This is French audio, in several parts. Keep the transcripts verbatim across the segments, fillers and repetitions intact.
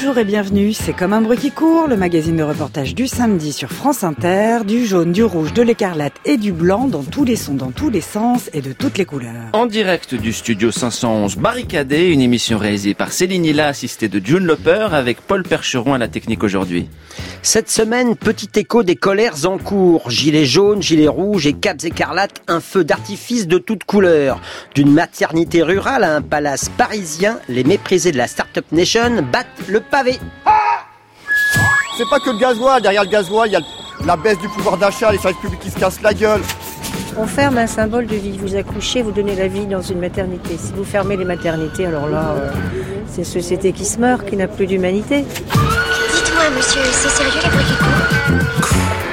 Bonjour et bienvenue, c'est Comme un bruit qui court, le magazine de reportage du samedi sur France Inter, du jaune, du rouge, de l'écarlate et du blanc, dans tous les sons, dans tous les sens et de toutes les couleurs. En direct du studio cinq cent onze Barricadé, une émission réalisée par Céline Hilla, assistée de June Loper, avec Paul Percheron à la technique aujourd'hui. Cette semaine, petit écho des colères en cours. Gilets jaunes, gilets rouges et capes écarlates, un feu d'artifice de toutes couleurs. D'une maternité rurale à un palace parisien, les méprisés de la Startup Nation battent le pavé. Ah, c'est pas que le gasoil, derrière le gasoil, il y a la baisse du pouvoir d'achat, les services publics qui se cassent la gueule. On ferme un symbole de vie. Vous accouchez, vous donnez la vie dans une maternité. Si vous fermez les maternités, alors là, euh, c'est une société qui se meurt, qui n'a plus d'humanité. Dites-moi, monsieur, c'est sérieux les bruits qui courent ?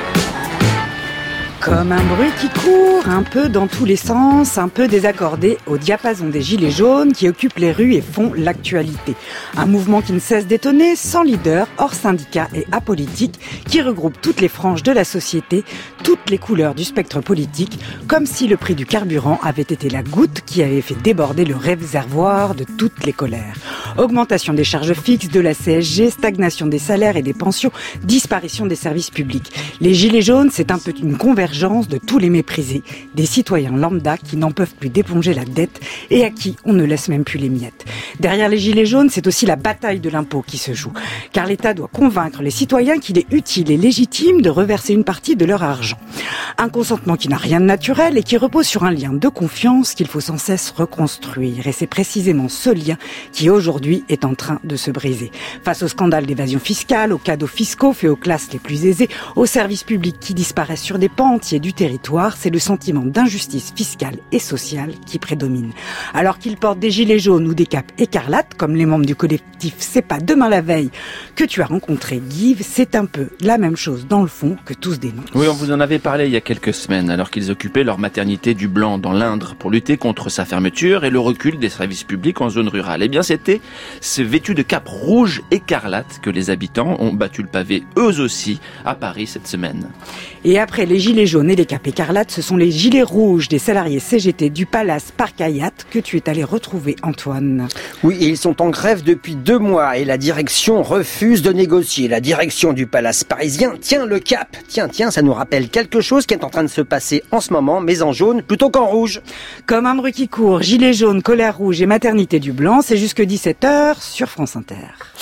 Comme un bruit qui court, un peu dans tous les sens, un peu désaccordé au diapason des gilets jaunes qui occupent les rues et font l'actualité. Un mouvement qui ne cesse d'étonner, sans leader, hors syndicat et apolitique, qui regroupe toutes les franges de la société, toutes les couleurs du spectre politique, comme si le prix du carburant avait été la goutte qui avait fait déborder le réservoir de toutes les colères. Augmentation des charges fixes, de la C S G, stagnation des salaires et des pensions, disparition des services publics. Les gilets jaunes, c'est un peu une convergence de tous les méprisés, des citoyens lambda qui n'en peuvent plus d'éponger la dette et à qui on ne laisse même plus les miettes. Derrière les gilets jaunes, c'est aussi la bataille de l'impôt qui se joue, car l'État doit convaincre les citoyens qu'il est utile et légitime de reverser une partie de leur argent. Un consentement qui n'a rien de naturel et qui repose sur un lien de confiance qu'il faut sans cesse reconstruire. Et c'est précisément ce lien qui aujourd'hui est en train de se briser. Face au scandale d'évasion fiscale, aux cadeaux fiscaux faits aux classes les plus aisées, aux services publics qui disparaissent sur des pans entiers du territoire, c'est le sentiment d'injustice fiscale et sociale qui prédomine. Alors qu'ils portent des gilets jaunes ou des capes écarlates, comme les membres du collectif C'est pas demain la veille que tu as rencontré, Guive, c'est un peu la même chose dans le fond que tous dénoncent. Oui, on vous en avait parlé il y a quelques semaines, alors qu'ils occupaient leur maternité du Blanc dans l'Indre pour lutter contre sa fermeture et le recul des services publics en zone rurale. Eh bien, c'était ce vêtu de capes rouges écarlates que les habitants ont battu le pavé eux aussi à Paris cette semaine. Et après les gilets jaunes et les capes écarlates, ce sont les gilets rouges des salariés C G T du Palace Parc Hayat que tu es allé retrouver, Antoine. Oui, et ils sont en grève depuis deux mois et la direction refuse de négocier. La direction du Palace parisien tient le cap. Tiens, tiens, ça nous rappelle quelque chose qui est en train de se passer en ce moment, mais en jaune plutôt qu'en rouge. Comme un bruit qui court, gilets jaunes, colère rouge et maternité du Blanc, c'est jusque dix-sept heures sur France Inter.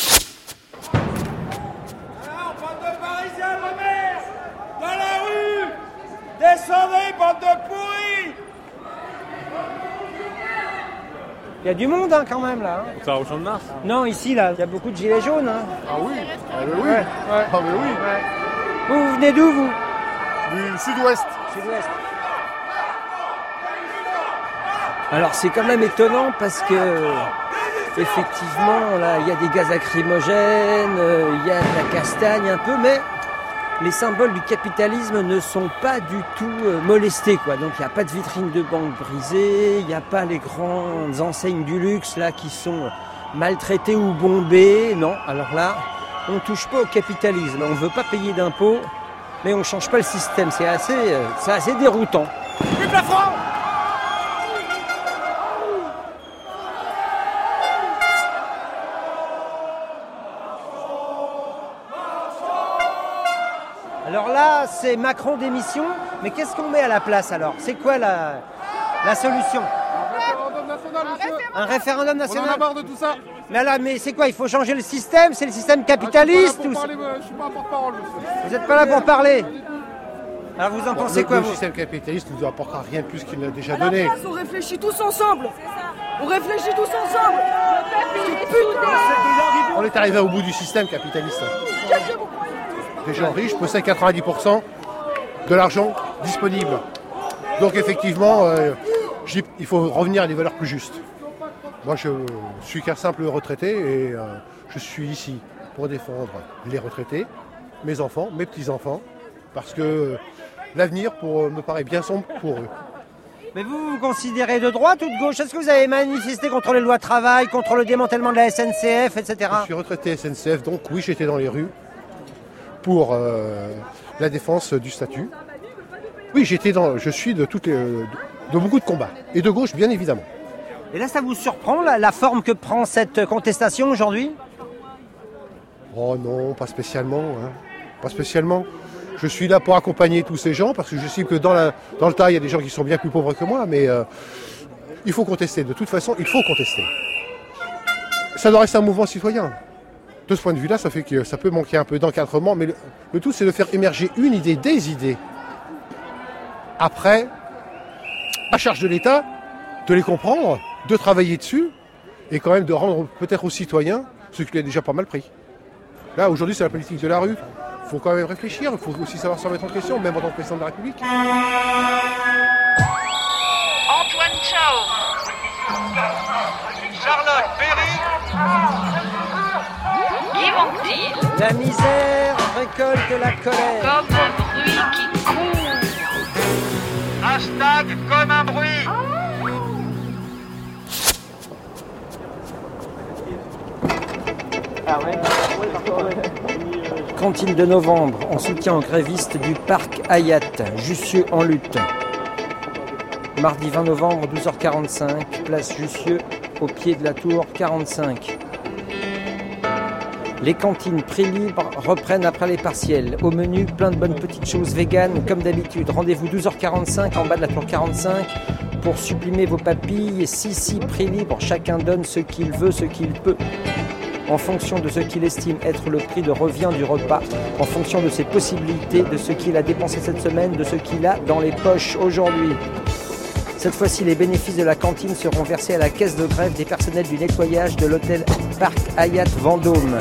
Descendez, bande de pourris! Il y a du monde hein, quand même là. Hein. Ça au Champ de Mars? Non, ici là, il y a beaucoup de gilets jaunes. Hein. Ah oui? Ah mais oui! Ouais, ouais. Ah mais oui! Ouais. Vous, vous venez d'où vous? Du sud-ouest. Sud-ouest. Alors c'est quand même étonnant parce que effectivement là, il y a des gaz lacrymogènes, euh, il y a de la castagne un peu, mais les symboles du capitalisme ne sont pas du tout euh, molestés, quoi. Donc il n'y a pas de vitrines de banque brisées, il n'y a pas les grandes enseignes du luxe là qui sont maltraitées ou bombées. Non, alors là, on ne touche pas au capitalisme. On ne veut pas payer d'impôts, mais on ne change pas le système. C'est assez, euh, c'est assez déroutant. Vive la France! Alors là, c'est Macron démission, mais qu'est-ce qu'on met à la place alors? C'est quoi la, la solution? Un référendum national, monsieur! Un référendum national? On en a marre de tout ça! Mais alors, mais c'est quoi? Il faut changer le système? C'est le système capitaliste? Ah, je ou suis pas là pour parler, je suis pas un porte-parole, monsieur. Vous n'êtes pas là pour parler? Alors vous en Bon, pensez le, quoi le vous? système capitaliste ne nous apportera rien de plus qu'il n'a déjà À la donné. place, on réfléchit tous ensemble. On réfléchit tous ensemble. On est arrivé au bout du système capitaliste. Des gens riches possèdent quatre-vingt-dix pour cent de l'argent disponible. Donc effectivement, euh, je dis, il faut revenir à des valeurs plus justes. Moi, je suis qu'un simple retraité et euh, je suis ici pour défendre les retraités, mes enfants, mes petits-enfants, parce que euh, l'avenir pour, euh, me paraît bien sombre pour eux. Mais vous vous considérez de droite ou de gauche? Est-ce que vous avez manifesté contre les lois de travail, contre le démantèlement de la S N C F, et cetera? Je suis retraité S N C F, donc oui, j'étais dans les rues pour euh, la défense du statut. Oui, j'étais dans, je suis de, toutes les, de, de beaucoup de combats, et de gauche bien évidemment. Et là, ça vous surprend, la, la forme que prend cette contestation aujourd'hui? Oh non, pas spécialement. Hein. Pas spécialement. Je suis là pour accompagner tous ces gens, parce que je sais que dans, la, dans le tas, il y a des gens qui sont bien plus pauvres que moi, mais euh, il faut contester. De toute façon, il faut contester. Ça doit rester un mouvement citoyen. De ce point de vue-là, ça fait que ça peut manquer un peu d'encadrement, mais le, le tout, c'est de faire émerger une idée, des idées. Après, à charge de l'État, de les comprendre, de travailler dessus, et quand même de rendre peut-être aux citoyens ce qu'il a déjà pas mal pris. Là, aujourd'hui, c'est la politique de la rue. Il faut quand même réfléchir, il faut aussi savoir se remettre en question, même en tant que président de la République. Antoine Chao. Charlotte Perry. La misère récolte la colère. Comme un bruit qui court. Hashtag comme un bruit. Ah ouais. Cantine de novembre, en soutien aux grévistes du parc Hayat, Jussieu en lutte. Mardi vingt novembre, douze heures quarante-cinq, place Jussieu, au pied de la tour quarante-cinq. Les cantines prix libre reprennent après les partiels. Au menu, plein de bonnes petites choses véganes, comme d'habitude. Rendez-vous douze heures quarante-cinq en bas de la tour quarante-cinq pour sublimer vos papilles. Si, si, prix libre, chacun donne ce qu'il veut, ce qu'il peut. En fonction de ce qu'il estime être le prix de revient du repas, en fonction de ses possibilités, de ce qu'il a dépensé cette semaine, de ce qu'il a dans les poches aujourd'hui. Cette fois-ci, les bénéfices de la cantine seront versés à la caisse de grève des personnels du nettoyage de l'hôtel Parc Hayat Vendôme.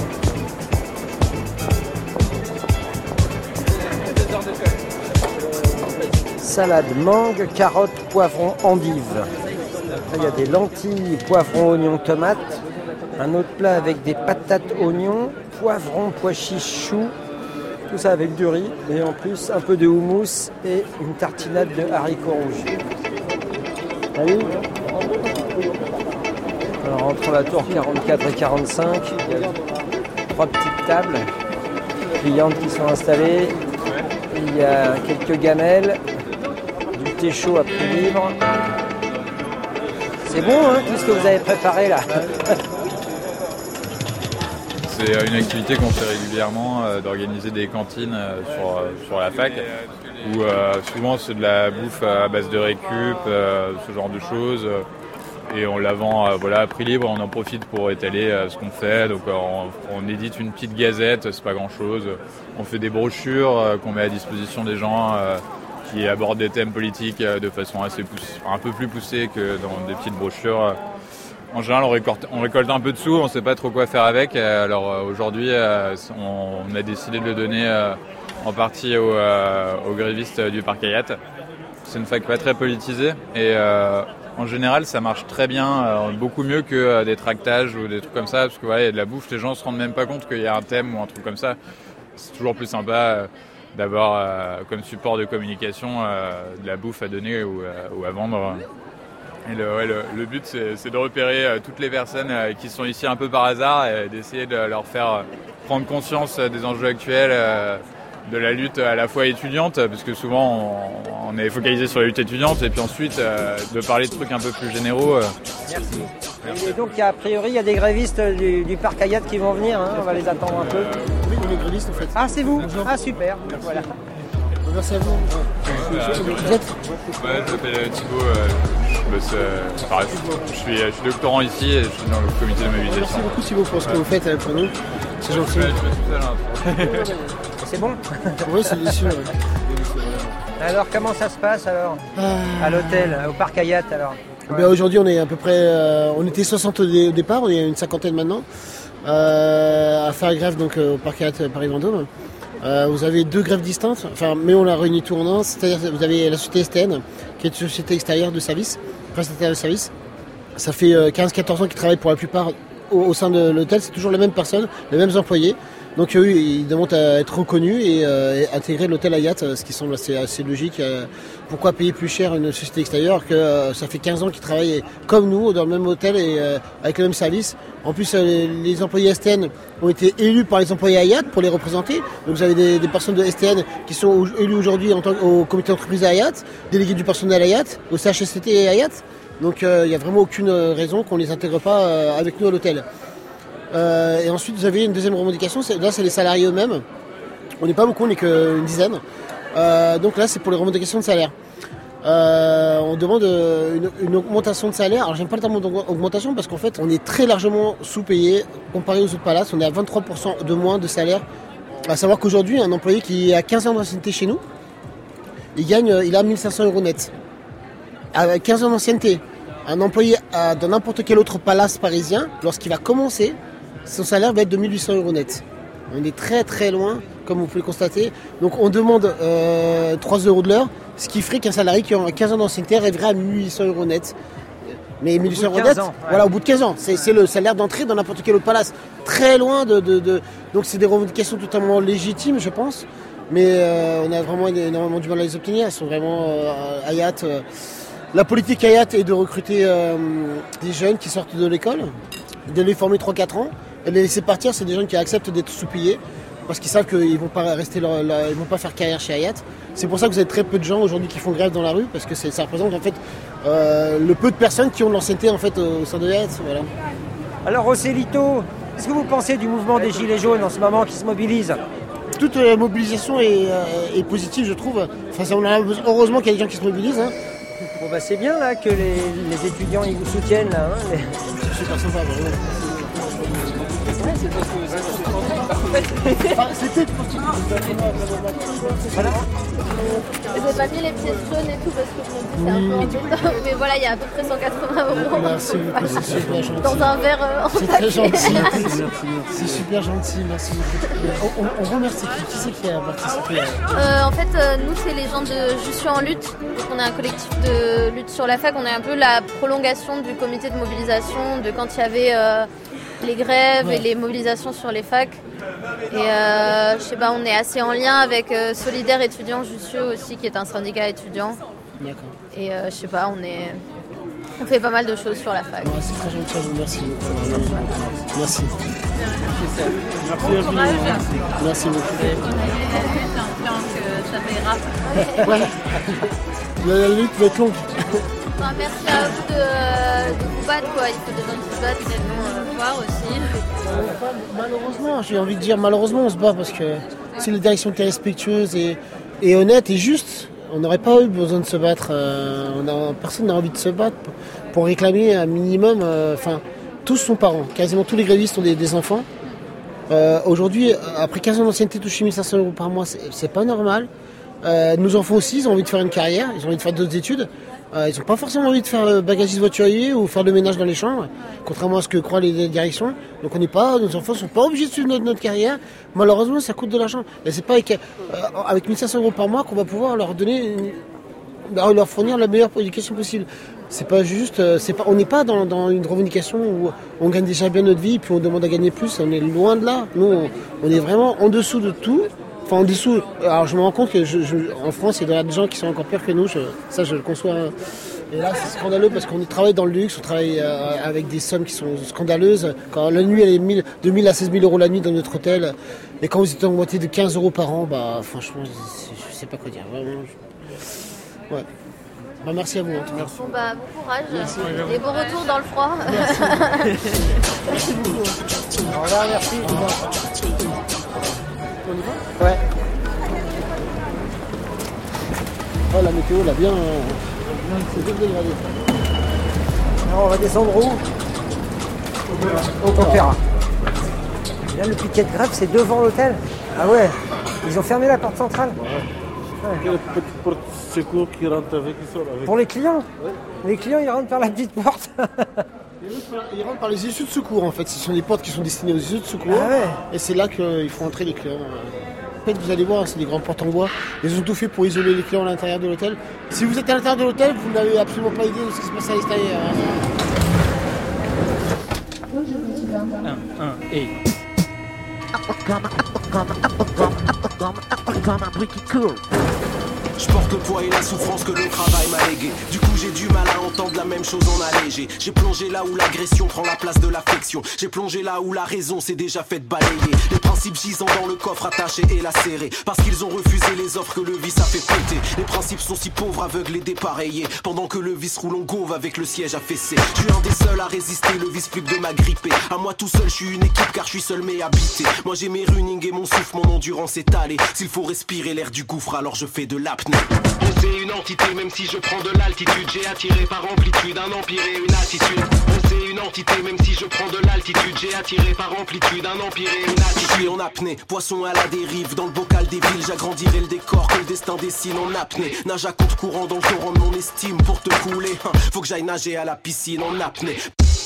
Salade mangue, carottes, poivrons, endives. Après, il y a des lentilles, poivrons, oignons, tomates. Un autre plat avec des patates, oignons, poivrons, pois chiches, choux. Tout ça avec du riz. Et en plus, un peu de houmous et une tartinade de haricots rouges. Allez. Alors, entre la tour quarante-quatre et quarante-cinq, il y a trois petites tables clientes qui sont installées. Il y a quelques gamelles, du thé chaud à prix libre. C'est bon, hein, tout ce que vous avez préparé là. C'est une activité qu'on fait régulièrement, euh, d'organiser des cantines euh, sur, euh, sur la fac, où euh, souvent c'est de la bouffe à base de récup, euh, ce genre de choses, euh, et on la vend euh, voilà, à prix libre, on en profite pour étaler euh, ce qu'on fait, donc euh, on, on édite une petite gazette, c'est pas grand chose, on fait des brochures euh, qu'on met à disposition des gens euh, qui abordent des thèmes politiques euh, de façon assez poussée, un peu plus poussée que dans des petites brochures. En général, on récolte, on récolte un peu de sous, on ne sait pas trop quoi faire avec. Alors euh, aujourd'hui, euh, on, on a décidé de le donner euh, en partie aux, euh, aux grévistes du Parc Hayat. C'est une fac pas très politisée et euh, en général, ça marche très bien, euh, beaucoup mieux que euh, des tractages ou des trucs comme ça, parce que voilà, il y a de la bouffe, les gens se rendent même pas compte qu'il y a un thème ou un truc comme ça. C'est toujours plus sympa euh, d'avoir euh, comme support de communication euh, de la bouffe à donner ou, euh, ou à vendre. Et le, ouais, le, le but, c'est, c'est de repérer euh, toutes les personnes euh, qui sont ici un peu par hasard et d'essayer de leur faire euh, prendre conscience euh, des enjeux actuels, euh, de la lutte à la fois étudiante, parce que souvent on, on est focalisé sur la lutte étudiante, et puis ensuite euh, de parler de trucs un peu plus généraux. Euh. Merci. Et donc, a priori, il y a des grévistes du, du Parc Hayat qui vont venir, hein, on va les attendre un peu. Oui, on est grévistes en fait. Ah, c'est vous? Bonjour. Ah, super. Voilà. Merci à vous. Euh, Vous êtes Ouais, je m'appelle Thibaut. Euh, je, bosse, euh, pareil, je, suis, je suis doctorant ici et je suis dans le comité de mobilisation. Merci beaucoup Thibaut pour ce que vous faites euh, pour nous. C'est gentil. Ouais, je me suis tout seul, hein. C'est bon? Oui, c'est délicieux. Ouais. Alors, comment ça se passe alors à l'hôtel, au Parc Hayat alors? Ben, aujourd'hui, on est à peu près, euh, on était soixante au, dé- au départ, on est une cinquantaine maintenant, euh, à faire grève donc euh, au Parc Hayat Paris-Vendôme. Euh, vous avez deux grèves distinctes, enfin, mais on l'a réuni tout en un, c'est-à-dire que vous avez la société S T N, qui est une société extérieure de service, prestataire de service. Ça fait euh, quinze à quatorze ans qu'ils travaillent pour la plupart au, au sein de l'hôtel, c'est toujours les mêmes personnes, les mêmes employés. Donc eux, ils demandent à être reconnus et, euh, et intégrer l'hôtel Hayat, ce qui semble assez, assez logique. Euh, pourquoi payer plus cher une société extérieure que euh, ça fait quinze ans qu'ils travaillent comme nous, dans le même hôtel et euh, avec le même service. En plus, euh, les, les employés S T N ont été élus par les employés Hayat pour les représenter. Donc vous avez des, des personnes de S T N qui sont élues aujourd'hui en tant, au comité d'entreprise Hayat, délégués du personnel Hayat, au C H S C T Hayat. Donc il euh, n'y a vraiment aucune raison qu'on ne les intègre pas euh, avec nous à l'hôtel. Euh, et ensuite, vous avez une deuxième revendication, c'est, là, c'est les salariés eux-mêmes. On n'est pas beaucoup, on n'est qu'une dizaine. Euh, donc là, c'est pour les revendications de salaire. Euh, on demande une, une augmentation de salaire. Alors, j'aime pas le terme d'augmentation parce qu'en fait, on est très largement sous-payé comparé aux autres palaces. On est à vingt-trois pour cent de moins de salaire. À savoir qu'aujourd'hui, un employé qui a quinze ans d'ancienneté chez nous, il gagne, il a mille cinq cents euros net. Avec quinze ans d'ancienneté, un employé à, dans n'importe quel autre palace parisien, lorsqu'il va commencer, son salaire va être de mille huit cents euros net. On est très très loin, comme vous pouvez le constater. Donc on demande euh, trois euros de l'heure, ce qui ferait qu'un salarié qui a quinze ans d'ancienneté rêverait à mille huit cents euros net. Mais mille huit cents euros net, ans, ouais. Voilà, au bout de quinze ans. C'est, c'est le salaire d'entrée dans n'importe quel autre palace. Très loin de... de, de... Donc c'est des revendications totalement légitimes, je pense. Mais euh, on a vraiment énormément du mal à les obtenir. Elles sont vraiment... Euh, Hayat... Euh... La politique Hayat est de recruter euh, des jeunes qui sortent de l'école, de les former trois quatre ans, et de les laisser partir. C'est des jeunes qui acceptent d'être sous-payés parce qu'ils savent qu'ils ne vont pas rester leur, leur, ils vont pas faire carrière chez Hayat. C'est pour ça que vous avez très peu de gens aujourd'hui qui font grève dans la rue, parce que c'est, ça représente en fait euh, le peu de personnes qui ont de l'ancienneté en fait au sein de Hayat. Voilà. Alors Rossellito, qu'est-ce que vous pensez du mouvement des Gilets jaunes en ce moment qui se mobilise? Toute euh, mobilisation est, euh, est positive, je trouve. Enfin, on a heureusement qu'il y a des gens qui se mobilisent. Hein. Bon bah c'est bien là que les, les étudiants ils vous soutiennent là. Hein, les... C'est super sympa, vraiment. Voilà. J'ai pas mis les pièces jaunes et tout parce que je me dis c'est un peu embêtant. Mais voilà, il y a à peu près cent quatre-vingts euros. Merci beaucoup, c'est super gentil. Dans un verre euh, en c'est papier. Très gentil. Merci, merci. C'est super gentil, merci beaucoup. On, on, on remercie qui Qui c'est qui a participé euh, En fait, euh, nous c'est les gens de Je suis en lutte. Donc, on est un collectif de lutte sur la fac. On est un peu la prolongation du comité de mobilisation de quand il y avait euh, les grèves ouais. et les mobilisations sur les facs. Et euh, je sais pas, on est assez en lien avec euh, Solidaire étudiant Jussieu aussi, qui est un syndicat étudiant. D'accord. Et euh, je sais pas, on est, on fait pas mal de choses sur la fac. Ouais, c'est très gentil, merci beaucoup. Merci. Bon courage. Merci beaucoup. C'est un plan que ça payera. Ouais. La lutte va être longue. Enfin, merci à vous de, de vous battre, quoi. Il faut des gens qui se battent, et nous euh, voir aussi. Malheureusement, j'ai envie de dire malheureusement on se bat parce que si la direction était respectueuse et, et honnête et juste, on n'aurait pas eu besoin de se battre. Euh, on a, personne n'a envie de se battre pour, pour réclamer un minimum. Enfin, euh, tous sont parents, quasiment tous les grévistes ont des, des enfants. Euh, aujourd'hui, après quinze ans d'ancienneté, toucher mille cinq cents euros par mois, c'est, c'est pas normal. Euh, nos enfants aussi, ils ont envie de faire une carrière, ils ont envie de faire d'autres études. Euh, ils n'ont pas forcément envie de faire le bagagiste voiturier ou faire le ménage dans les chambres, contrairement à ce que croient les directions. Donc on n'est pas, nos enfants ne sont pas obligés de suivre notre, notre carrière. Malheureusement, ça coûte de l'argent. Et c'est pas avec, euh, avec mille cinq cents euros par mois qu'on va pouvoir leur donner, une, leur fournir la meilleure éducation possible. C'est pas juste, euh, c'est pas, on n'est pas dans, dans une revendication où on gagne déjà bien notre vie puis on demande à gagner plus. On est loin de là. Nous, on, on est vraiment en dessous de tout. Enfin, en dessous, alors je me rends compte que je, je, en France, il y a des gens qui sont encore pires que nous, je, ça je le conçois. Et là, c'est scandaleux parce qu'on travaille dans le luxe, on travaille euh, avec des sommes qui sont scandaleuses. Quand la nuit, elle est mille, de mille à seize mille euros la nuit dans notre hôtel, et quand vous êtes augmenté de quinze euros par an, bah franchement, je sais pas quoi dire. Vraiment, je... ouais. Bah, merci à vous en tout cas. Bon, bah, bon courage merci. Et bon retour dans le froid. Merci. Merci beaucoup. Au revoir, merci. Au revoir. On y va ? Ouais. Oh, la météo, là, bien. Euh, c'est bien dégradé. Alors, on va descendre où ? Au Opéra. Là, le piquet de grève, c'est devant l'hôtel. Ah ouais. Ils ont fermé la porte centrale. Ouais. Il y a une petite porte secours qui rentre avec ça. Avec... Pour les clients ? Ouais. Les clients, ils rentrent par la petite porte. Ils rentrent par les issues de secours en fait. Ce sont des portes qui sont destinées aux issues de secours. Ah ouais. Et c'est là qu'il faut entrer les clients. En fait, vous allez voir, c'est des grandes portes en bois. Ils ont tout fait pour isoler les clients à l'intérieur de l'hôtel. Si vous êtes à l'intérieur de l'hôtel, vous n'avez absolument pas idée de ce qui se passe à l'extérieur. Un, un, et... Comme un bruit qui court. Je porte le poids et la souffrance que le travail m'a légué. Du coup j'ai du mal à entendre la même chose en allégé. J'ai plongé là où l'agression prend la place de l'affection. J'ai plongé là où la raison s'est déjà faite balayer. Les principes gisant dans le coffre attachés et lacérés, parce qu'ils ont refusé les offres que le vice a fait péter. Les principes sont si pauvres, aveugles et dépareillés, pendant que le vice roule en gauve avec le siège affaissé. Je suis un des seuls à résister, le vice plus que de m'agripper. À moi tout seul, je suis une équipe car je suis seul mais habité. Moi j'ai mes running et mon souffle, mon endurance étalée. S'il faut respirer l'air du gouffre, alors je fais de l'apnée. On sait une entité, même si je prends de l'altitude. J'ai attiré par amplitude un empire et une attitude. On sait une entité, même si je prends de l'altitude. J'ai attiré par amplitude un empire et une attitude. Je suis en apnée, poisson à la dérive. Dans le bocal des villes, j'agrandirai le décor que le destin dessine en apnée. Nage à compte courant dans le torrent de mon estime. Pour te couler, hein, faut que j'aille nager à la piscine en apnée.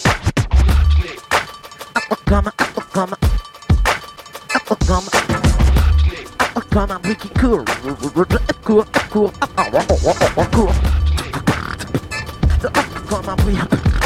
Come on, come on, come on, come on, pretty cool, cool, cool, cool. Come on, pretty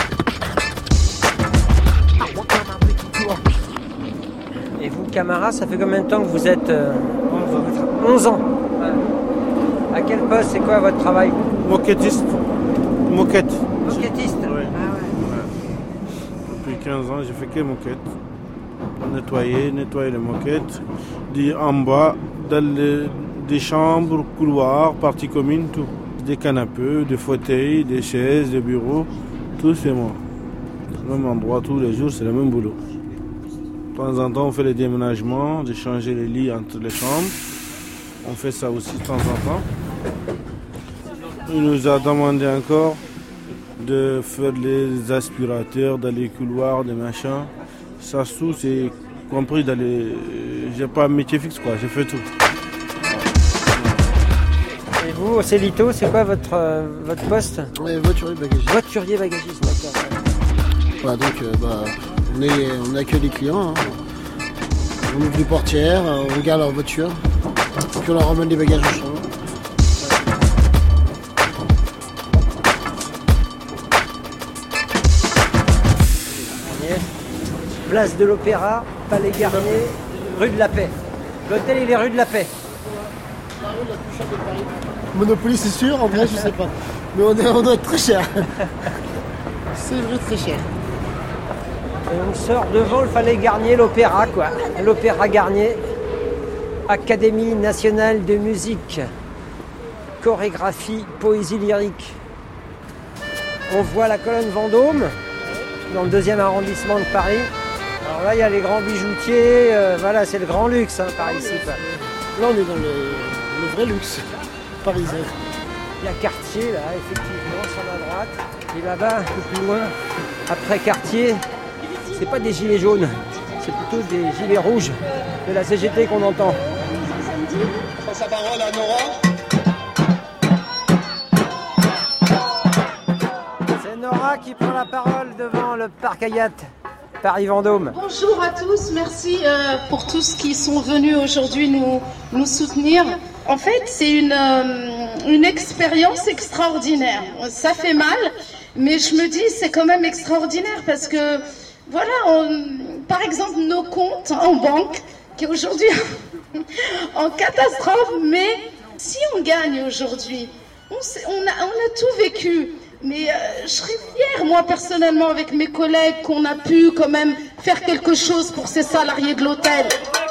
cool. Et vous, Camara, ça fait combien de temps que vous êtes euh, onze ans. Ouais. À quel poste, c'est quoi votre travail? Moquettiste. Moquette. Moquettiste. Oui. Ah ouais. Ouais. Depuis quinze ans, j'ai fait que moquette. Nettoyer, nettoyer les moquettes, des en bas, dans les, des chambres, couloirs, parties communes, tout. Des canapés, des fauteuils, des chaises, des bureaux, tout c'est moi. Au même endroit tous les jours, c'est le même boulot. De temps en temps, on fait les déménagements, de changer les lits entre les chambres. On fait ça aussi de temps en temps. Il nous a demandé encore de faire les aspirateurs dans les couloirs, des machins. Ça, tout, c'est compris dans les... J'ai pas un métier fixe, quoi. J'ai fait tout. Et vous, au Célito, c'est quoi votre, euh, votre poste? Ouais, voiturier bagagiste. Voiturier bagagiste, d'accord. Voilà, donc euh, bah, on, est, on accueille les clients. Hein. On ouvre les portières, on regarde leur voiture, puis on leur ramène les bagages au champ. Place de l'Opéra, Palais Garnier, rue de la Paix. L'hôtel, il est rue de la Paix. La rue la plus chère de Paris. Monopoly, c'est sûr, en vrai, je sais pas. Mais on, est, on doit être très cher. C'est vrai, très cher. Et on sort devant le Palais Garnier, l'Opéra, quoi. L'Opéra Garnier, Académie nationale de musique, chorégraphie, poésie lyrique. On voit la colonne Vendôme, dans le deuxième arrondissement de Paris. Alors là, il y a les grands bijoutiers, euh, voilà, c'est le grand luxe hein, par ici. Là, on est dans le, le vrai luxe parisien. Il y a Cartier, là, effectivement, sur la droite. Et là-bas, un peu plus loin, après Cartier, c'est pas des gilets jaunes, c'est plutôt des gilets rouges de la C G T qu'on entend. Je passe la parole à Nora. C'est Nora qui prend la parole devant le parc Hayat. Paris-Vendôme. Bonjour à tous, merci euh, pour tous qui sont venus aujourd'hui nous, nous soutenir. En fait, c'est une, euh, une expérience extraordinaire. Ça fait mal, mais je me dis c'est quand même extraordinaire parce que, voilà, on, par exemple, nos comptes en banque, qui est aujourd'hui en catastrophe, mais si on gagne aujourd'hui, on, on, a, on a tout vécu. Mais euh, je serais fière, moi, personnellement, avec mes collègues, qu'on a pu quand même faire quelque chose pour ces salariés de l'hôtel.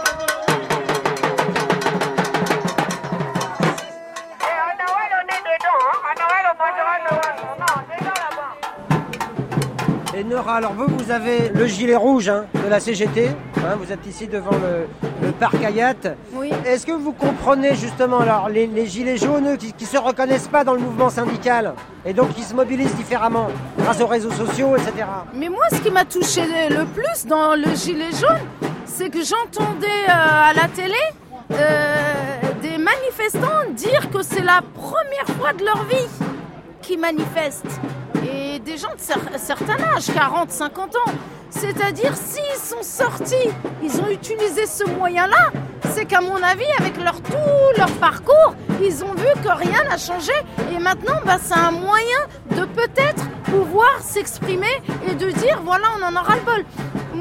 Et Nora, alors vous, vous avez le gilet rouge hein, de la C G T. Hein, vous êtes ici devant le, le parc Hayat. Oui. Est-ce que vous comprenez justement alors, les, les gilets jaunes qui ne se reconnaissent pas dans le mouvement syndical et donc qui se mobilisent différemment grâce aux réseaux sociaux, et cetera. Mais moi, ce qui m'a touché le plus dans le gilet jaune, c'est que j'entendais euh, à la télé euh, des manifestants dire que c'est la première fois de leur vie qu'ils manifestent. Et des gens de cer- certain âge, quarante, cinquante ans. C'est-à-dire, s'ils sont sortis, ils ont utilisé ce moyen-là, c'est qu'à mon avis, avec leur tout leur parcours, ils ont vu que rien n'a changé. Et maintenant, bah, c'est un moyen de peut-être pouvoir s'exprimer et de dire, voilà, on en aura le bol. Moi,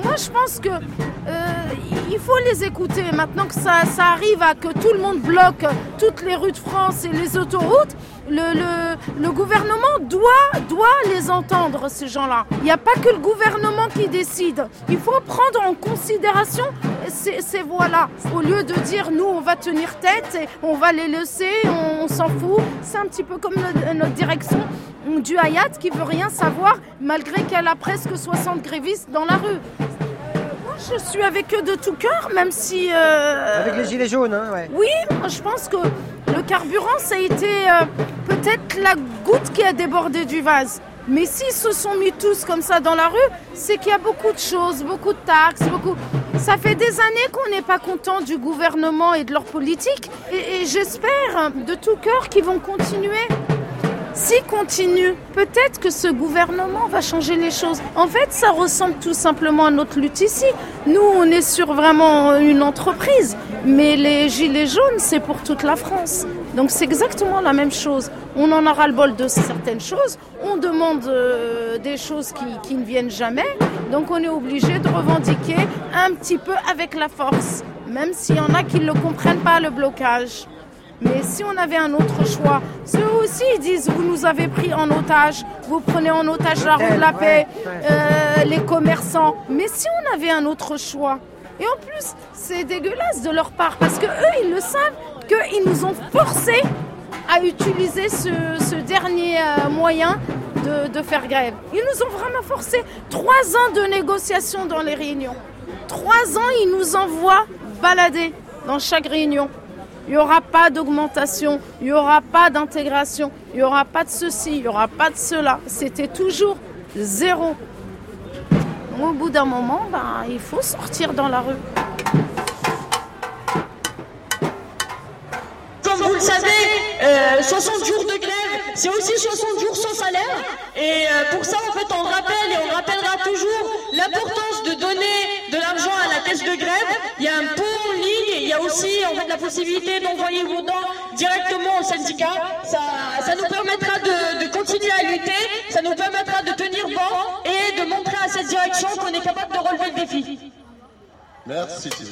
moi je pense que euh, il faut les écouter. Maintenant que ça, ça arrive à que tout le monde bloque toutes les rues de France et les autoroutes, le, le, le gouvernement doit, doit les entendre, ces gens-là. Il n'y a pas que le gouvernement qui décide. Il faut prendre en considération ces, ces voix-là. Au lieu de dire nous on va tenir tête, et on va les laisser, on, on s'en fout. C'est un petit peu comme notre, notre direction du Hayat qui veut rien savoir malgré qu'elle a presque soixante grévistes dans la rue. Moi je suis avec eux de tout cœur, même si... Euh... Avec les gilets jaunes, hein, ouais. Oui, moi je pense que le carburant ça a été euh, peut-être la goutte qui a débordé du vase. Mais s'ils se sont mis tous comme ça dans la rue, c'est qu'il y a beaucoup de choses, beaucoup de taxes, beaucoup... Ça fait des années qu'on n'est pas content du gouvernement et de leur politique. Et, et j'espère de tout cœur qu'ils vont continuer. S'ils continuent, peut-être que ce gouvernement va changer les choses. En fait, ça ressemble tout simplement à notre lutte ici. Nous, on est sur vraiment une entreprise. Mais les gilets jaunes, c'est pour toute la France. Donc c'est exactement la même chose. On en a ras-le-bol de certaines choses. On demande euh, des choses qui, qui ne viennent jamais. Donc on est obligé de revendiquer un petit peu avec la force. Même s'il y en a qui ne le comprennent pas, le blocage. Mais si on avait un autre choix, ceux aussi ils disent vous nous avez pris en otage, vous prenez en otage la rue de la paix, euh, les commerçants. Mais si on avait un autre choix, et en plus c'est dégueulasse de leur part parce que eux ils le savent qu'ils nous ont forcés à utiliser ce, ce dernier euh, moyen de, de faire grève. Ils nous ont vraiment forcés. Trois ans de négociations dans les réunions. Trois ans ils nous envoient balader dans chaque réunion. Il n'y aura pas d'augmentation, il n'y aura pas d'intégration, il n'y aura pas de ceci, il n'y aura pas de cela. C'était toujours zéro. Au bout d'un moment, ben, il faut sortir dans la rue. Comme vous le savez, euh, soixante jours de grève, c'est aussi soixante jours sans salaire. Et euh, pour ça, en fait, on rappelle et on rappellera toujours l'importance de donner de l'argent à la caisse de grève. Il y a un pont en ligne, il y a aussi en fait la possibilité d'envoyer vos dons directement au syndicat. Ça, ça nous permettra de, de continuer à lutter, ça nous permettra de tenir bon et de montrer à cette direction qu'on est capable de relever le défi. Merci Tizan.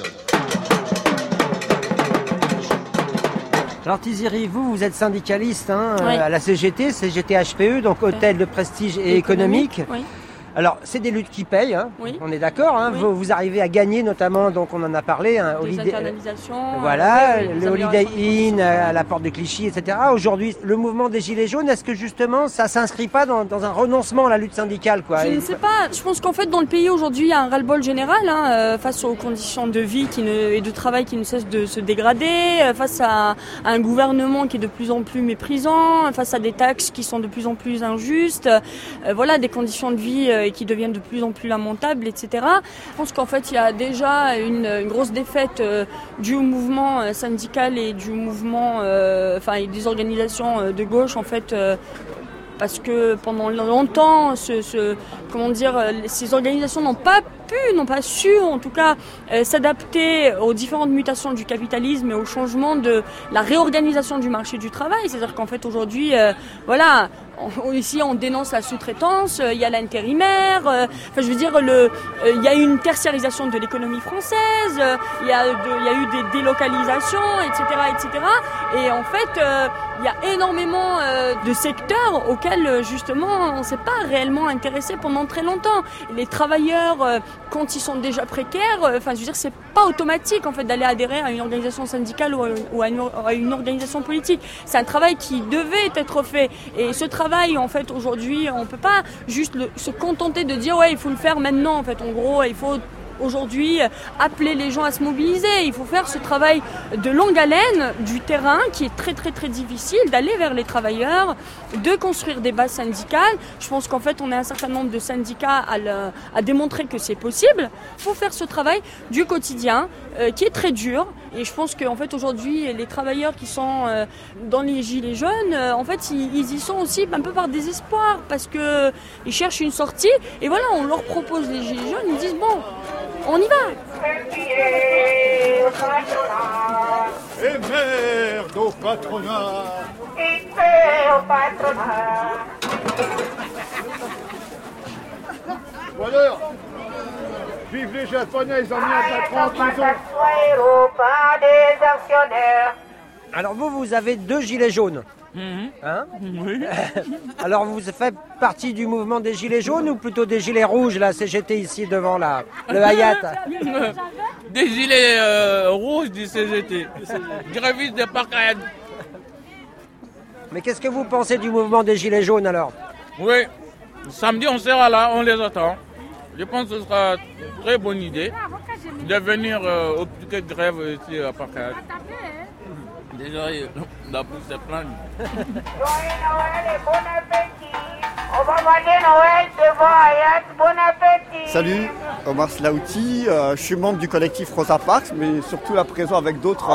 Alors Tiziri, vous, vous êtes syndicaliste hein, Oui. à la C G T, C G T H P E, donc Hôtel de Prestige et Économique. Oui. Alors, c'est des luttes qui payent, hein. Oui. On est d'accord. Hein. Oui. Vous, vous arrivez à gagner, notamment, donc on en a parlé, hein, Des Holiday- internalisations. Voilà, euh, oui, oui, le les Holiday améliorations Inn à la porte de Clichy, et cetera. Aujourd'hui, le mouvement des Gilets jaunes, est-ce que justement, ça s'inscrit pas dans, dans un renoncement à la lutte syndicale, quoi? Je ne sais pas. Je pense qu'en fait, dans le pays aujourd'hui, il y a un ras-le-bol général hein, euh, face aux conditions de vie qui ne, et de travail qui ne cessent de se dégrader, euh, face à, à un gouvernement qui est de plus en plus méprisant, face à des taxes qui sont de plus en plus injustes, euh, voilà, des conditions de vie euh, qui deviennent de plus en plus lamentables, et cetera. Je pense qu'en fait, il y a déjà une, une grosse défaite euh, du mouvement euh, syndical et du mouvement, euh, enfin, et des organisations euh, de gauche, en fait. Euh, parce que pendant longtemps, ce, ce, comment dire, ces organisations n'ont pas pu, n'ont pas su, en tout cas, euh, s'adapter aux différentes mutations du capitalisme et au changement de la réorganisation du marché du travail. C'est-à-dire qu'en fait, aujourd'hui, euh, voilà, on, ici, on dénonce la sous-traitance, euh, il y a l'intérimaire, euh, enfin, je veux dire, le, euh, il y a une tertiarisation de l'économie française, euh, il, y a de, il y a eu des délocalisations, et cetera, et cetera. Et en fait, euh, il y a énormément euh, de secteurs auxquels, justement, on ne s'est pas réellement intéressé pendant très longtemps. Les travailleurs, euh, quand ils sont déjà précaires, euh, enfin, je veux dire, c'est pas automatique, en fait, d'aller adhérer à une organisation syndicale ou à, ou à, une, à une organisation politique. C'est un travail qui devait être fait. Et ce travail, en fait, aujourd'hui, on peut pas juste le, se contenter de dire, ouais, il faut le faire maintenant, en fait. En gros, il faut aujourd'hui appeler les gens à se mobiliser. Il faut faire ce travail de longue haleine du terrain qui est très très très difficile, d'aller vers les travailleurs, de construire des bases syndicales. Je pense qu'en fait on a un certain nombre de syndicats à, le, à démontrer que c'est possible. Il faut faire ce travail du quotidien euh, qui est très dur. Et je pense qu'en fait aujourd'hui les travailleurs qui sont euh, dans les gilets jaunes, euh, en fait ils, ils y sont aussi un peu par désespoir parce que ils cherchent une sortie. Et voilà, on leur propose les gilets jaunes, ils disent bon, on y va. Et merde au patronat. Et paix au patronat. Ou alors, Vive les Japonais, ils ont mis un patron qu'ils ont. des actionnaires. Alors vous, vous avez deux gilets jaunes. Mmh. Hein Oui. Alors vous faites partie du mouvement des gilets jaunes ou plutôt des gilets rouges, la C G T ici devant là, le Hayat? Des gilets euh, rouges du C G T. Grévistes de Parc Hayat. Mais qu'est-ce que vous pensez du mouvement des gilets jaunes alors? Oui. Samedi on sera là, on les attend. Je pense que ce sera une très bonne idée de venir euh, au piquet de grève ici à Parc Hayat. Déjà, la bouche se plaint. Joyeux Noël et bon appétit. On va manger Noël devant Hayat, bon appétit. Salut, Omar Slaouti, euh, je suis membre du collectif Rosa Parks, mais surtout là présent avec d'autres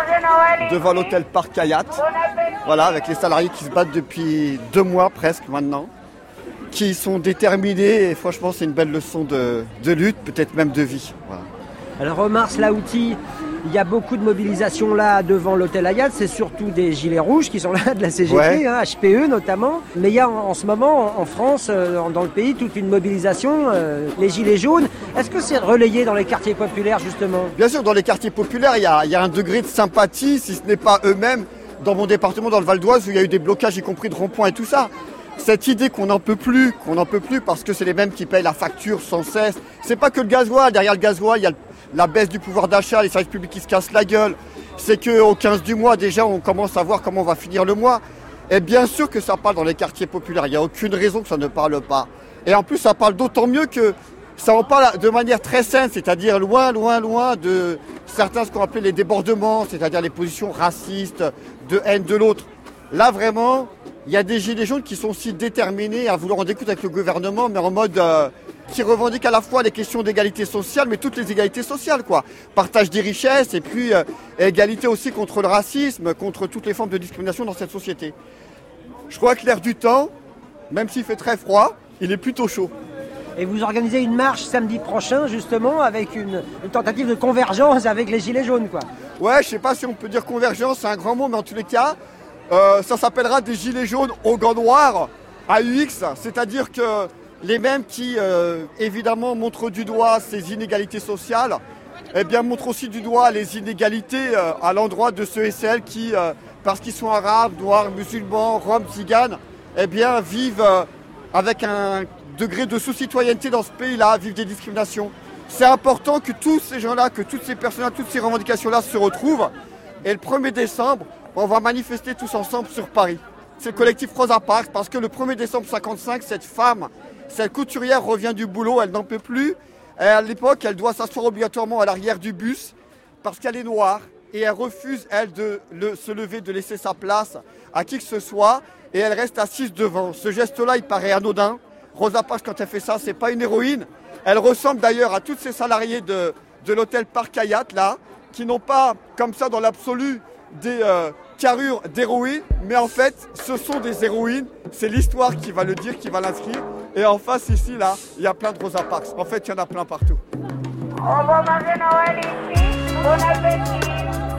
euh, devant l'hôtel Parc Hayat. Voilà, avec les salariés qui se battent depuis deux mois presque maintenant, qui sont déterminés et franchement c'est une belle leçon de, de lutte, peut-être même de vie. Voilà. Alors Omar Slaouti, il y a beaucoup de mobilisations là devant l'hôtel Hayat, c'est surtout des gilets rouges qui sont là, de la C G T, ouais. hein, H P E notamment. Mais il y a en, en ce moment en France, euh, dans le pays, toute une mobilisation, euh, les gilets jaunes. Est-ce que c'est relayé dans les quartiers populaires justement? Bien sûr, dans les quartiers populaires, il y a, il y a un degré de sympathie, si ce n'est pas eux-mêmes, dans mon département, dans le Val d'Oise, où il y a eu des blocages, y compris de ronds-points et tout ça. Cette idée qu'on n'en peut plus, qu'on n'en peut plus parce que c'est les mêmes qui payent la facture sans cesse. C'est pas que le gasoil, derrière le gasoil, il y a le la baisse du pouvoir d'achat, les services publics qui se cassent la gueule. C'est qu'au quinze du mois, déjà, on commence à voir comment on va finir le mois. Et bien sûr que ça parle dans les quartiers populaires. Il n'y a aucune raison que ça ne parle pas. Et en plus, ça parle d'autant mieux que ça en parle de manière très saine, c'est-à-dire loin, loin, loin de certains, ce qu'on appelle les débordements, c'est-à-dire les positions racistes, de haine de l'autre. Là, vraiment, il y a des gilets jaunes qui sont aussi déterminés à vouloir en découdre avec le gouvernement, mais en mode... Euh, qui revendiquent à la fois les questions d'égalité sociale, mais toutes les égalités sociales, quoi. Partage des richesses et puis euh, égalité aussi contre le racisme, contre toutes les formes de discrimination dans cette société. Je crois que l'air du temps, même s'il fait très froid, il est plutôt chaud. Et vous organisez une marche samedi prochain, justement, avec une, une tentative de convergence avec les gilets jaunes, quoi. Ouais, je sais pas si on peut dire convergence, c'est un grand mot, mais en tous les cas, euh, ça s'appellera des gilets jaunes aux gants noirs, A U X, c'est-à-dire que les mêmes qui, euh, évidemment, montrent du doigt ces inégalités sociales, eh bien, montrent aussi du doigt les inégalités euh, à l'endroit de ceux et celles qui, euh, parce qu'ils sont arabes, noirs, musulmans, roms, tziganes, eh bien, vivent euh, avec un degré de sous-citoyenneté dans ce pays-là, vivent des discriminations. C'est important que tous ces gens-là, que toutes ces personnes-là, toutes ces revendications-là se retrouvent. Et le premier décembre, on va manifester tous ensemble sur Paris. C'est le collectif Rosa Parks, parce que le premier décembre cinquante-cinq, cette femme, cette couturière revient du boulot, elle n'en peut plus. Et à l'époque, elle doit s'asseoir obligatoirement à l'arrière du bus parce qu'elle est noire et elle refuse, elle, de le, se lever, de laisser sa place à qui que ce soit et elle reste assise devant. Ce geste-là, il paraît anodin. Rosa Parks, quand elle fait ça, c'est pas une héroïne. Elle ressemble d'ailleurs à toutes ces salariés de, de l'hôtel Parc Hayat, là, qui n'ont pas, comme ça, dans l'absolu, des euh, carrures d'héroïnes, mais en fait, ce sont des héroïnes. C'est l'histoire qui va le dire, qui va l'inscrire. Et en face, ici, là, il y a plein de Rosa Parks. En fait, il y en a plein partout. On va manger Noël ici, bon appétit.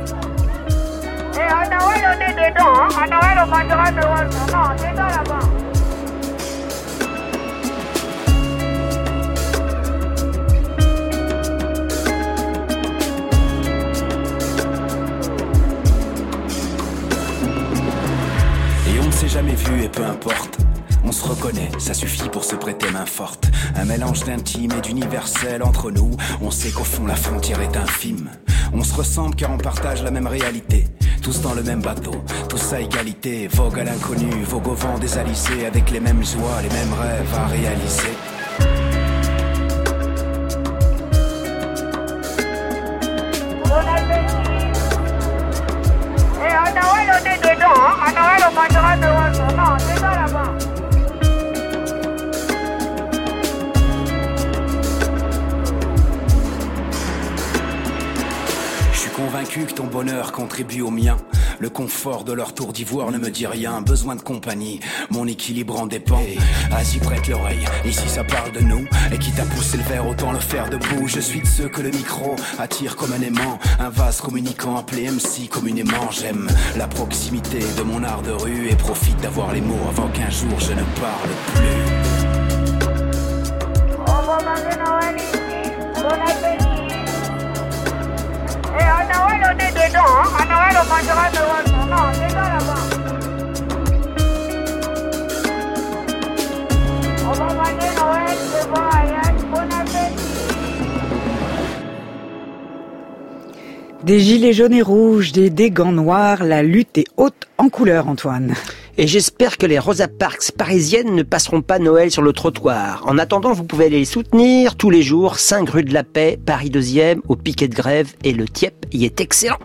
Et à Noël, on est dedans, hein. À Noël, on mangera Noël. Non, on est dedans là-bas. Et on ne s'est jamais vu et peu importe. On se reconnaît, ça suffit pour se prêter main forte. Un mélange d'intime et d'universel entre nous. On sait qu'au fond la frontière est infime. On se ressemble car on partage la même réalité. Tous dans le même bateau, tous à égalité. Vogue à l'inconnu, vogue au vent des alizés. Avec les mêmes joies, les mêmes rêves à réaliser. Bon appétit. Et à Noël, on est dedans, hein. À Noël, on mangera Noël. Non, on est dedans là-bas. Convaincu que ton bonheur contribue au mien. Le confort de leur tour d'ivoire ne me dit rien. Besoin de compagnie, mon équilibre en dépend. Vas-y, prête l'oreille, ici ça parle de nous. Et quitte à pousser le verre, autant le faire debout. Je suis de ceux que le micro attire comme un aimant. Un vase communicant appelé M C communément. J'aime la proximité de mon art de rue. Et profite d'avoir les mots avant qu'un jour je ne parle plus. On va manger Noël ici, bon mangera de votre... Non, c'est là là-bas. On va manger Noël devant Ayane. Bon appétit. Des gilets jaunes et rouges, des, des gants noirs, la lutte est haute en couleur, Antoine. Et j'espère que les Rosa Parks parisiennes ne passeront pas Noël sur le trottoir. En attendant, vous pouvez aller les soutenir tous les jours, cinq rue de la Paix, Paris deuxième, au piquet de grève, et le T I E P y est excellent.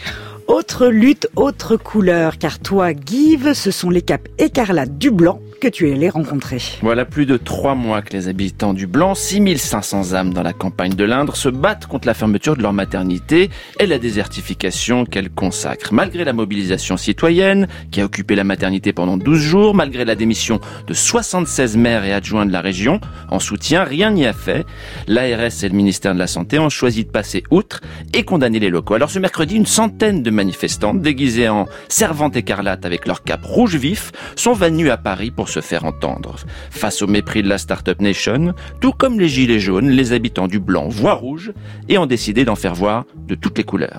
Autre lutte, autre couleur, car toi, Guive, ce sont les capes écarlates du Blanc que tu es allé rencontrer. Voilà plus de trois mois que les habitants du Blanc, six mille cinq cents âmes dans la campagne de l'Indre, se battent contre la fermeture de leur maternité et la désertification qu'elle consacre. Malgré la mobilisation citoyenne qui a occupé la maternité pendant douze jours, malgré la démission de soixante-seize maires et adjoints de la région, en soutien, rien n'y a fait. L'A R S et le ministère de la Santé ont choisi de passer outre et condamner les locaux. Alors ce mercredi, une centaine de manifestantes déguisées en servantes écarlates avec leur cape rouge vif sont venues à Paris pour se faire entendre. Face au mépris de la Startup Nation, tout comme les gilets jaunes, les habitants du Blanc voient rouge et ont décidé d'en faire voir de toutes les couleurs.